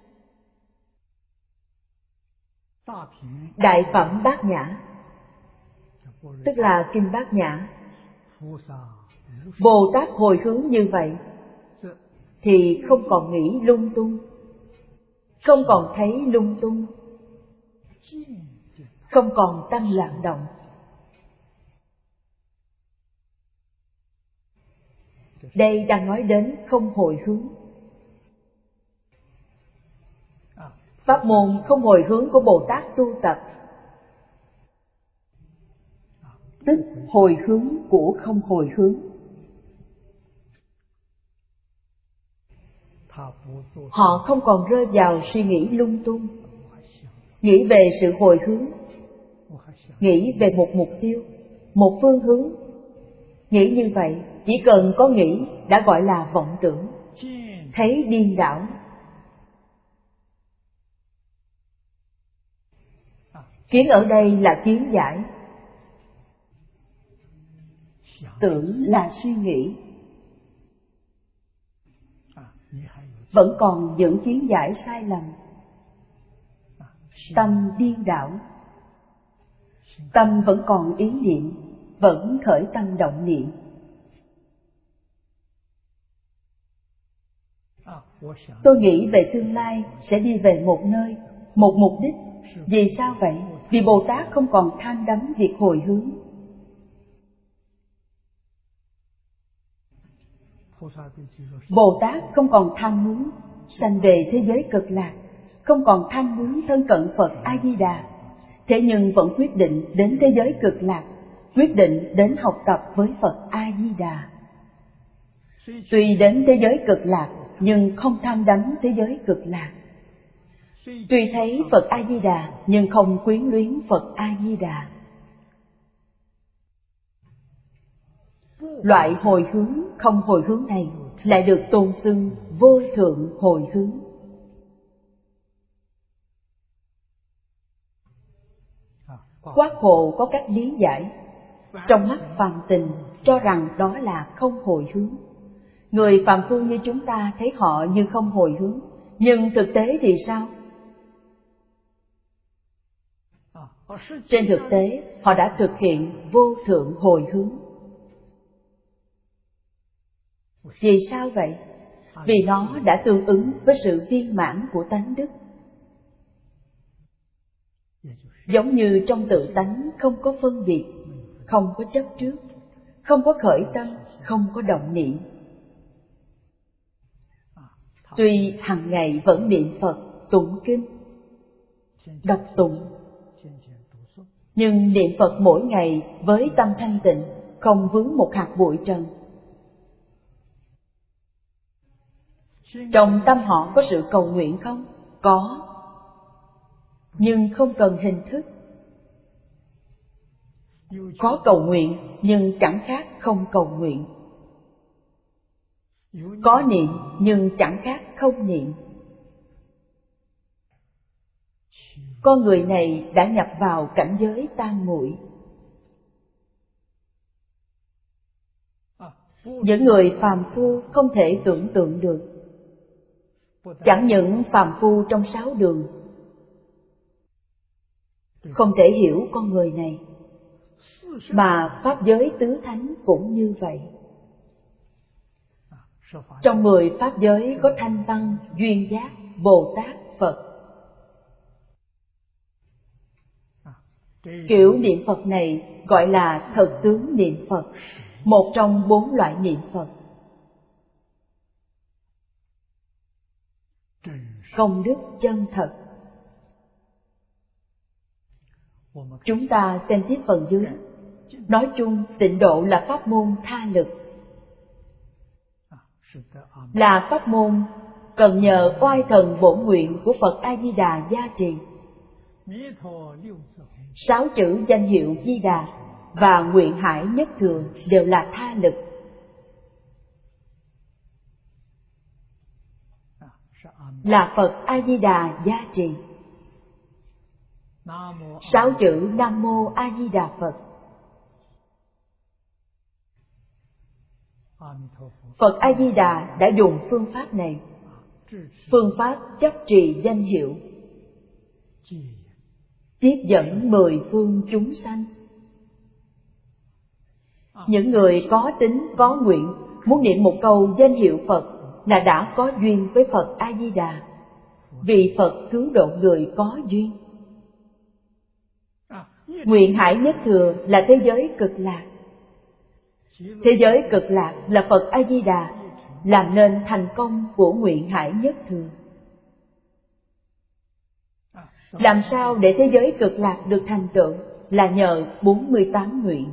Đại phẩm Bát Nhã, tức là Kinh Bát Nhã. Bồ Tát hồi hướng như vậy thì không còn nghĩ lung tung, không còn thấy lung tung, không còn tâm loạn động. Đây đang nói đến không hồi hướng. Pháp môn không hồi hướng của Bồ Tát tu tập, tức hồi hướng của không hồi hướng. Họ không còn rơi vào suy nghĩ lung tung, nghĩ về sự hồi hướng, nghĩ về một mục tiêu, một phương hướng. Nghĩ như vậy, chỉ cần có nghĩ đã gọi là vọng tưởng, thấy điên đảo. Kiến ở đây là kiến giải, tưởng là suy nghĩ. Vẫn còn những kiến giải sai lầm. Tâm điên đảo, tâm vẫn còn ý niệm, vẫn khởi tâm động niệm. Tôi nghĩ về tương lai sẽ đi về một nơi, một mục đích. Vì sao vậy? Vì Bồ Tát không còn tham đắm việc hồi hướng. Bồ Tát không còn tham muốn sanh về thế giới cực lạc, không còn tham muốn thân cận Phật A-di-đà. Thế nhưng vẫn quyết định đến thế giới cực lạc, quyết định đến học tập với Phật A-di-đà. Tuy đến thế giới cực lạc, nhưng không tham đắm thế giới cực lạc. Tuy thấy Phật A-di-đà, nhưng không quyến luyến Phật A-di-đà. Loại hồi hướng không hồi hướng này lại được tôn xưng vô thượng hồi hướng. Quát Hồ có cách lý giải. Trong mắt phàm tình cho rằng đó là không hồi hướng. Người phàm phu như chúng ta thấy họ như không hồi hướng, nhưng thực tế thì sao? Trên thực tế, họ đã thực hiện vô thượng hồi hướng. Vì sao vậy? Vì nó đã tương ứng với sự viên mãn của tánh đức. Giống như trong tự tánh không có phân biệt, không có chấp trước, không có khởi tâm, không có động niệm. Tuy hàng ngày vẫn niệm Phật, tụng kinh, đọc tụng, nhưng niệm Phật mỗi ngày với tâm thanh tịnh, không vướng một hạt bụi trần. Trong tâm họ có sự cầu nguyện không? Có, nhưng không cần hình thức. Có cầu nguyện nhưng chẳng khác không cầu nguyện. Có niệm nhưng chẳng khác không niệm. Con người này đã nhập vào cảnh giới tam muội. Những người phàm phu không thể tưởng tượng được. Chẳng những phàm phu trong 6 đường không thể hiểu con người này, mà pháp giới tứ thánh cũng như vậy. Trong 10 pháp giới có Thanh Văn, Duyên Giác, Bồ Tát, Phật. Kiểu niệm Phật này gọi là thật tướng niệm Phật, một trong 4 loại niệm Phật. Công đức chân thật. Chúng ta xem tiếp phần dưới. Nói chung, tịnh độ là pháp môn tha lực, là pháp môn cần nhờ oai thần bổn nguyện của Phật A Di Đà gia trì. 6 chữ danh hiệu Di Đà và nguyện hải nhất thừa đều là tha lực. Là Phật A Di Đà gia trì. 6 chữ Nam Mô A Di Đà Phật. Phật A Di Đà đã dùng phương pháp này, phương pháp chấp trì danh hiệu, tiếp dẫn 10 phương chúng sanh. Những người có tính, có nguyện, muốn niệm một câu danh hiệu Phật là đã có duyên với Phật A Di Đà, vì Phật cứu độ người có duyên. Nguyện hải nhất thừa là thế giới cực lạc. Thế giới cực lạc là Phật A Di Đà làm nên thành công của nguyện hải nhất thừa. Làm sao để thế giới cực lạc được thành tựu? Là nhờ 48 nguyện.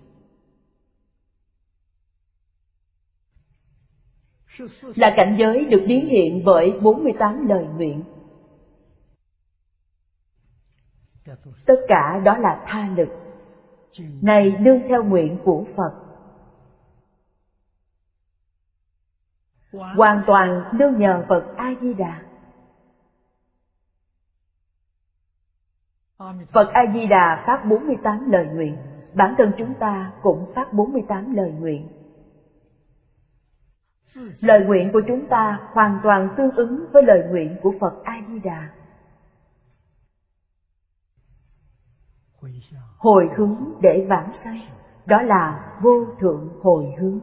Là cảnh giới được biến hiện bởi 48 lời nguyện. Tất cả đó là tha lực. Này nương theo nguyện của Phật, hoàn toàn nương nhờ Phật A Di Đà. Phật A Di Đà phát 48 lời nguyện, bản thân chúng ta cũng phát 48 lời nguyện. Lời nguyện của chúng ta hoàn toàn tương ứng với lời nguyện của Phật A Di Đà. Hồi hướng để vãng sanh, đó là vô thượng hồi hướng.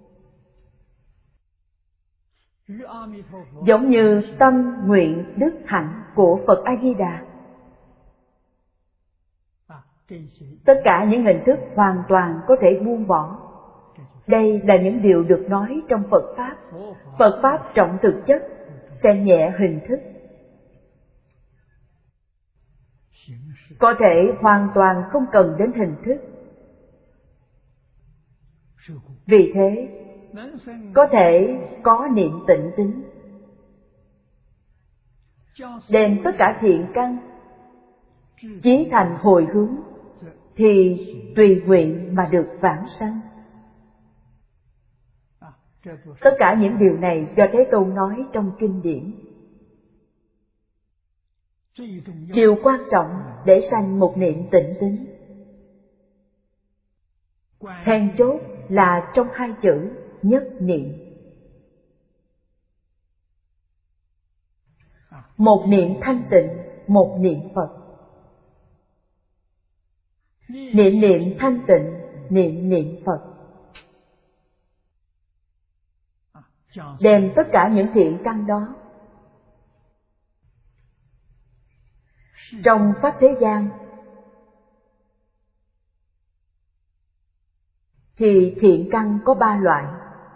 Giống như tâm, nguyện, đức, hạnh của Phật A Di Đà. Tất cả những hình thức hoàn toàn có thể buông bỏ. Đây là những điều được nói trong Phật Pháp. Phật Pháp trọng thực chất, xem nhẹ hình thức. Có thể hoàn toàn không cần đến hình thức. Vì thế, có thể có niệm tịnh tính, đem tất cả thiện căn chí thành hồi hướng, thì tùy nguyện mà được vãng sanh. Tất cả những điều này do Thế Tôn nói trong kinh điển. Điều quan trọng để sanh một niệm tịnh tính, then chốt là trong 2 chữ nhất niệm. Một niệm thanh tịnh, một niệm Phật. Niệm niệm thanh tịnh, niệm niệm Phật. Đem tất cả những thiện căn đó trong pháp thế gian, thì thiện căn có 3 loại.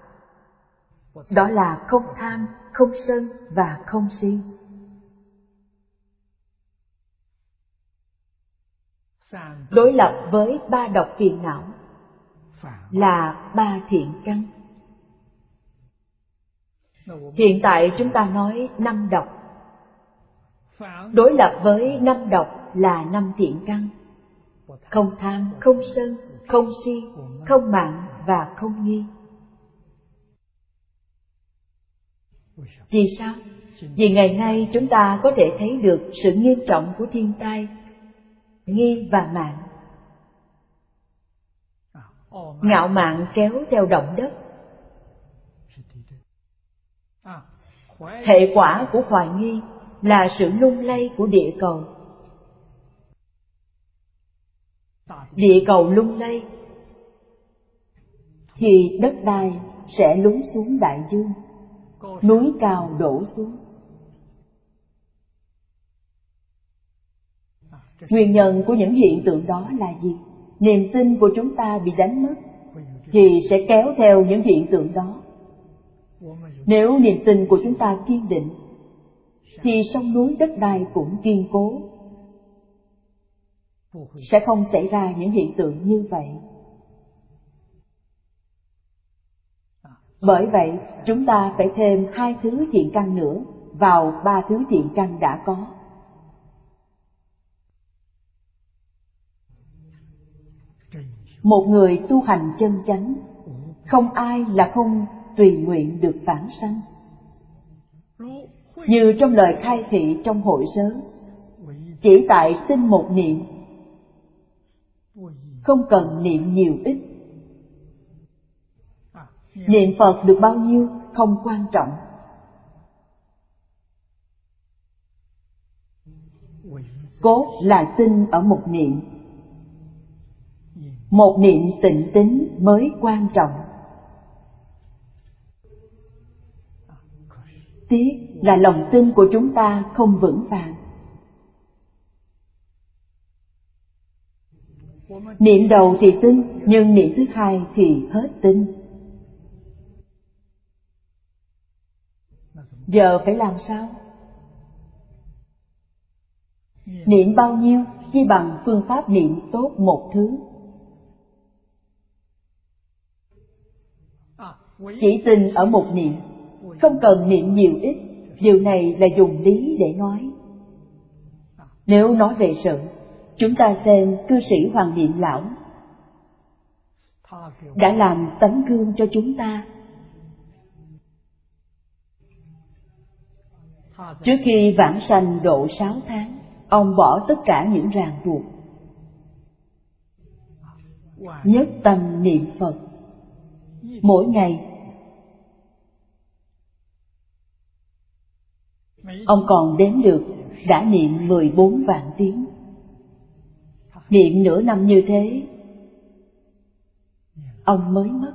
Đó là không tham, không sân và không si. Đối lập với 3 độc phiền não là 3 thiện căn. Hiện tại chúng ta nói 5 độc. Đối lập với 5 độc là 5 thiện căn: không tham, không sân, không si, không mạn và không nghi. Vì sao? Vì ngày nay chúng ta có thể thấy được sự nghiêm trọng của thiên tai, nghi và mạn. Ngạo mạn kéo theo động đất. Hệ quả của hoài nghi là sự lung lay của địa cầu. Địa cầu lung lay thì đất đai sẽ lún xuống đại dương, núi cao đổ xuống. Nguyên nhân của những hiện tượng đó là gì? Niềm tin của chúng ta bị đánh mất thì sẽ kéo theo những hiện tượng đó. Nếu niềm tin của chúng ta kiên định thì sông núi đất đai cũng kiên cố, sẽ không xảy ra những hiện tượng như vậy. Bởi vậy, chúng ta phải thêm 2 thứ thiện căn nữa vào 3 thứ thiện căn đã có. Một người tu hành chân chánh, không ai là không tùy nguyện được vãng sanh. Như trong lời khai thị trong hội sớ, chỉ tại tin một niệm, không cần niệm nhiều ít. Niệm Phật được bao nhiêu không quan trọng. Cốt là tin ở một niệm. Một niệm tịnh tín mới quan trọng. Tiếc là lòng tin của chúng ta không vững vàng. Niệm đầu thì tin, nhưng niệm thứ hai thì hết tin. Giờ phải làm sao? Niệm bao nhiêu chi bằng phương pháp niệm tốt một thứ. Chỉ tin ở một niệm, không cần niệm nhiều ít. Điều này là dùng lý để nói. Nếu nói về sự, chúng ta xem cư sĩ Hoàng Niệm Lão đã làm tấm gương cho chúng ta. Trước khi vãng sanh độ 6 tháng, ông bỏ tất cả những ràng buộc, nhất tâm niệm Phật. Mỗi ngày ông còn đếm được đã niệm 14 vạn tiếng. Niệm nửa năm như thế, ông mới mất.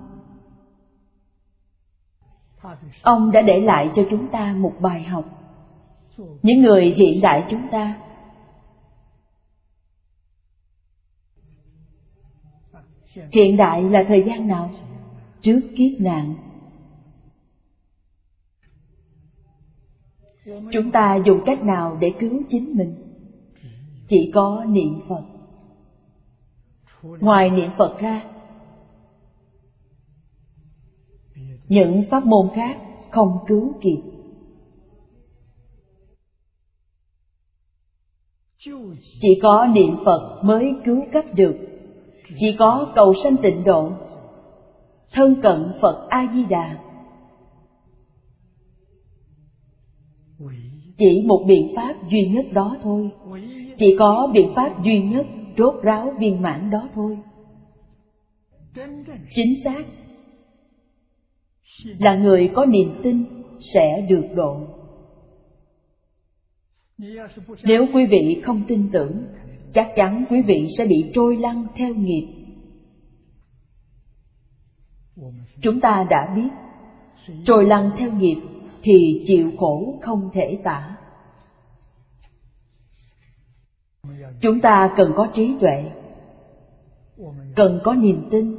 Ông đã để lại cho chúng ta một bài học. Những người hiện đại chúng ta, hiện đại là thời gian nào? Trước kiếp nạn. Chúng ta dùng cách nào để cứu chính mình? Chỉ có niệm Phật. Ngoài niệm Phật ra, những pháp môn khác không cứu kịp. Chỉ có niệm Phật mới cứu cấp được. Chỉ có cầu sanh tịnh độ, thân cận Phật A-di-đà. Chỉ một biện pháp duy nhất đó thôi. Chỉ có biện pháp duy nhất rốt ráo viên mãn đó thôi. Chính xác là người có niềm tin sẽ được độ. Nếu quý vị không tin tưởng, chắc chắn quý vị sẽ bị trôi lăn theo nghiệp. Chúng ta đã biết, trôi lăn theo nghiệp thì chịu khổ không thể tả. Chúng ta cần có trí tuệ, cần có niềm tin.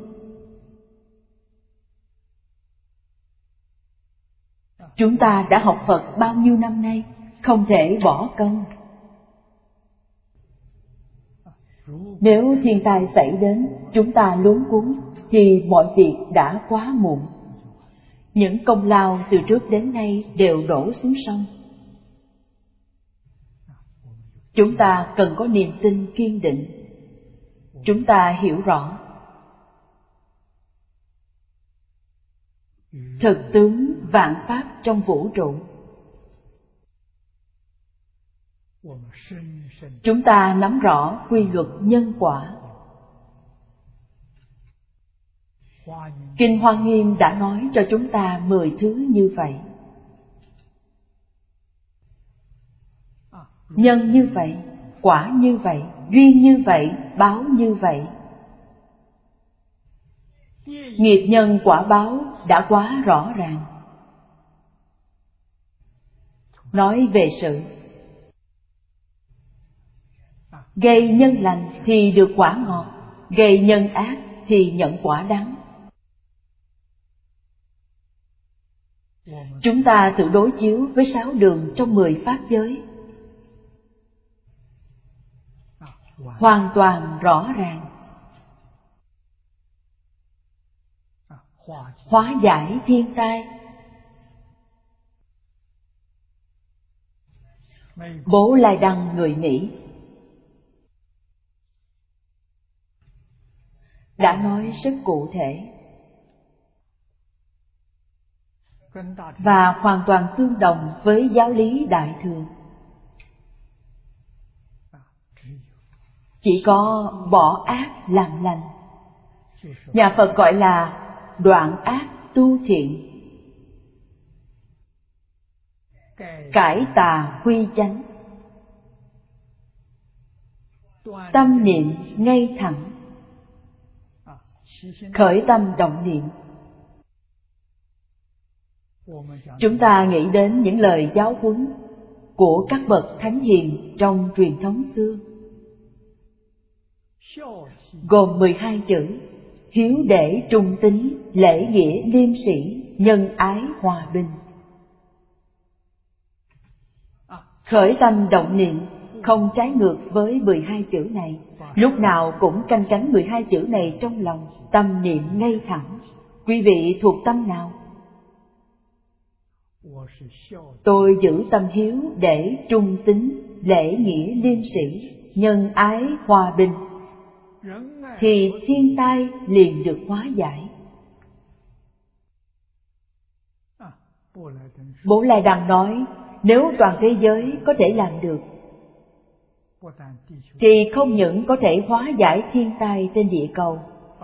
Chúng ta đã học Phật bao nhiêu năm nay, không thể bỏ công. Nếu thiên tai xảy đến, chúng ta luống cuống, thì mọi việc đã quá muộn. Những công lao từ trước đến nay đều đổ xuống sông. Chúng ta cần có niềm tin kiên định. Chúng ta hiểu rõ thực tướng vạn pháp trong vũ trụ. Chúng ta nắm rõ quy luật nhân quả. Kinh Hoa Nghiêm đã nói cho chúng ta 10 thứ như vậy. Nhân như vậy, quả như vậy, duyên như vậy, báo như vậy. Nghiệp nhân quả báo đã quá rõ ràng. Nói về sự gây nhân lành thì được quả ngọt, gây nhân ác thì nhận quả đắng. Chúng ta tự đối chiếu với 6 đường trong 10 pháp giới, hoàn toàn rõ ràng. Hóa giải thiên tai. Bố Lai Đăng người Mỹ đã nói rất cụ thể và hoàn toàn tương đồng với giáo lý Đại Thừa. Chỉ có bỏ ác làm lành. Nhà Phật gọi là đoạn ác tu thiện, cải tà quy chánh, tâm niệm ngay thẳng, khởi tâm động niệm. Chúng ta nghĩ đến những lời giáo huấn của các bậc thánh hiền trong truyền thống xưa, gồm 12 chữ: hiếu để trung tín, lễ nghĩa liêm sĩ, nhân ái hòa bình. Khởi tâm động niệm không trái ngược với 12 chữ này, lúc nào cũng canh cánh 12 chữ này trong lòng, tâm niệm ngay thẳng. Quý vị thuộc tâm nào? Tôi giữ tâm hiếu để trung tín, lễ nghĩa liêm sĩ, nhân ái hòa bình, thì thiên tai liền được hóa giải. Bố Lai Đăng nói, nếu toàn thế giới có thể làm được, thì không những có thể hóa giải thiên tai trên địa cầu,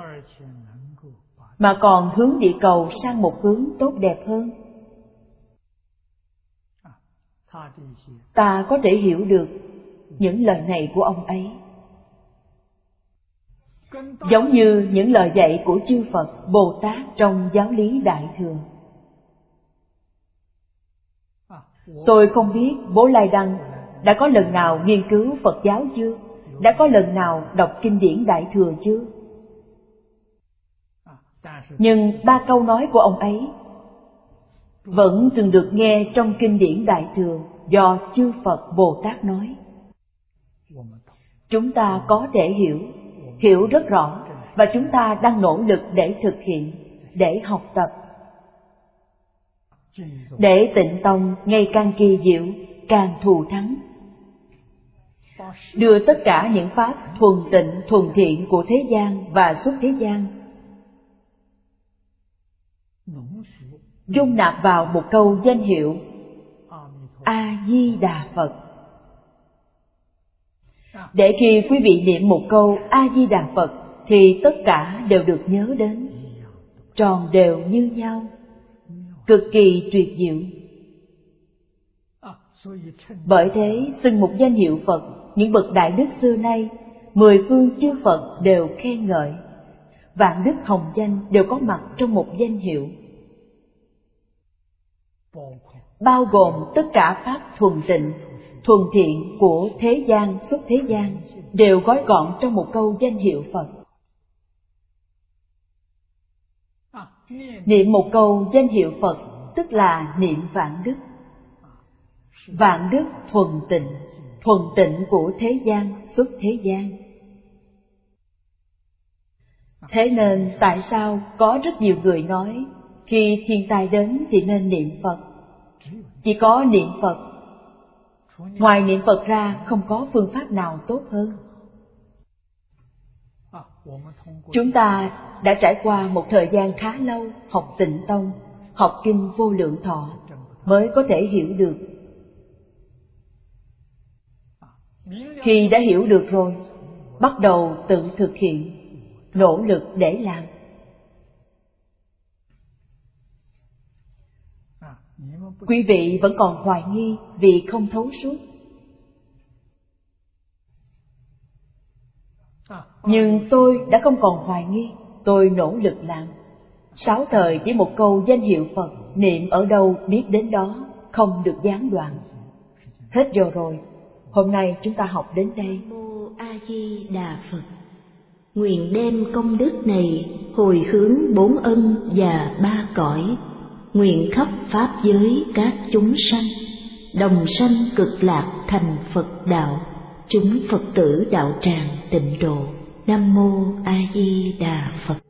mà còn hướng địa cầu sang một hướng tốt đẹp hơn. Ta có thể hiểu được những lời này của ông ấy, giống như những lời dạy của chư Phật, Bồ Tát trong giáo lý Đại Thừa. Tôi không biết Bố Lai Đăng đã có lần nào nghiên cứu Phật giáo chưa? Đã có lần nào đọc kinh điển Đại Thừa chưa? Nhưng 3 câu nói của ông ấy vẫn thường được nghe trong kinh điển Đại Thừa do chư Phật Bồ Tát nói. Chúng ta có thể hiểu rất rõ, và chúng ta đang nỗ lực để thực hiện, để học tập, để Tịnh Tông ngày càng kỳ diệu, càng thù thắng, đưa tất cả những pháp thuần tịnh, thuần thiện của thế gian và xuất thế gian dung nạp vào một câu danh hiệu A Di Đà Phật. Để khi quý vị niệm một câu A Di Đà Phật thì tất cả đều được nhớ đến, tròn đều như nhau, cực kỳ tuyệt diệu. Bởi thế xưng một danh hiệu Phật, những bậc đại đức xưa nay, 10 phương chư Phật đều khen ngợi, vạn đức hồng danh đều có mặt trong một danh hiệu, bao gồm tất cả pháp thuần tịnh, thuần thiện của thế gian, xuất thế gian, đều gói gọn trong một câu danh hiệu Phật. Niệm một câu danh hiệu Phật tức là niệm vạn đức. Vạn đức thuần tịnh của thế gian, xuất thế gian. Thế nên tại sao có rất nhiều người nói khi thiên tai đến thì nên niệm Phật? Chỉ có niệm Phật. Ngoài niệm Phật ra không có phương pháp nào tốt hơn. Chúng ta đã trải qua một thời gian khá lâu học Tịnh Tông, học kinh Vô Lượng Thọ mới có thể hiểu được. Khi đã hiểu được rồi, bắt đầu tự thực hiện, nỗ lực để làm. Quý vị vẫn còn hoài nghi vì không thấu suốt. Nhưng tôi đã không còn hoài nghi, tôi nỗ lực làm. 6 thời chỉ một câu danh hiệu Phật, niệm ở đâu biết đến đó, không được gián đoạn. Hết giờ rồi, hôm nay chúng ta học đến đây. Nam Mô A Di Đà Phật. Nguyện đem công đức này hồi hướng 4 ân và 3 cõi, nguyện khắp pháp giới các chúng sanh đồng sanh cực lạc thành Phật đạo, chúng Phật tử đạo tràng tịnh độ. Nam Mô A Di Đà Phật.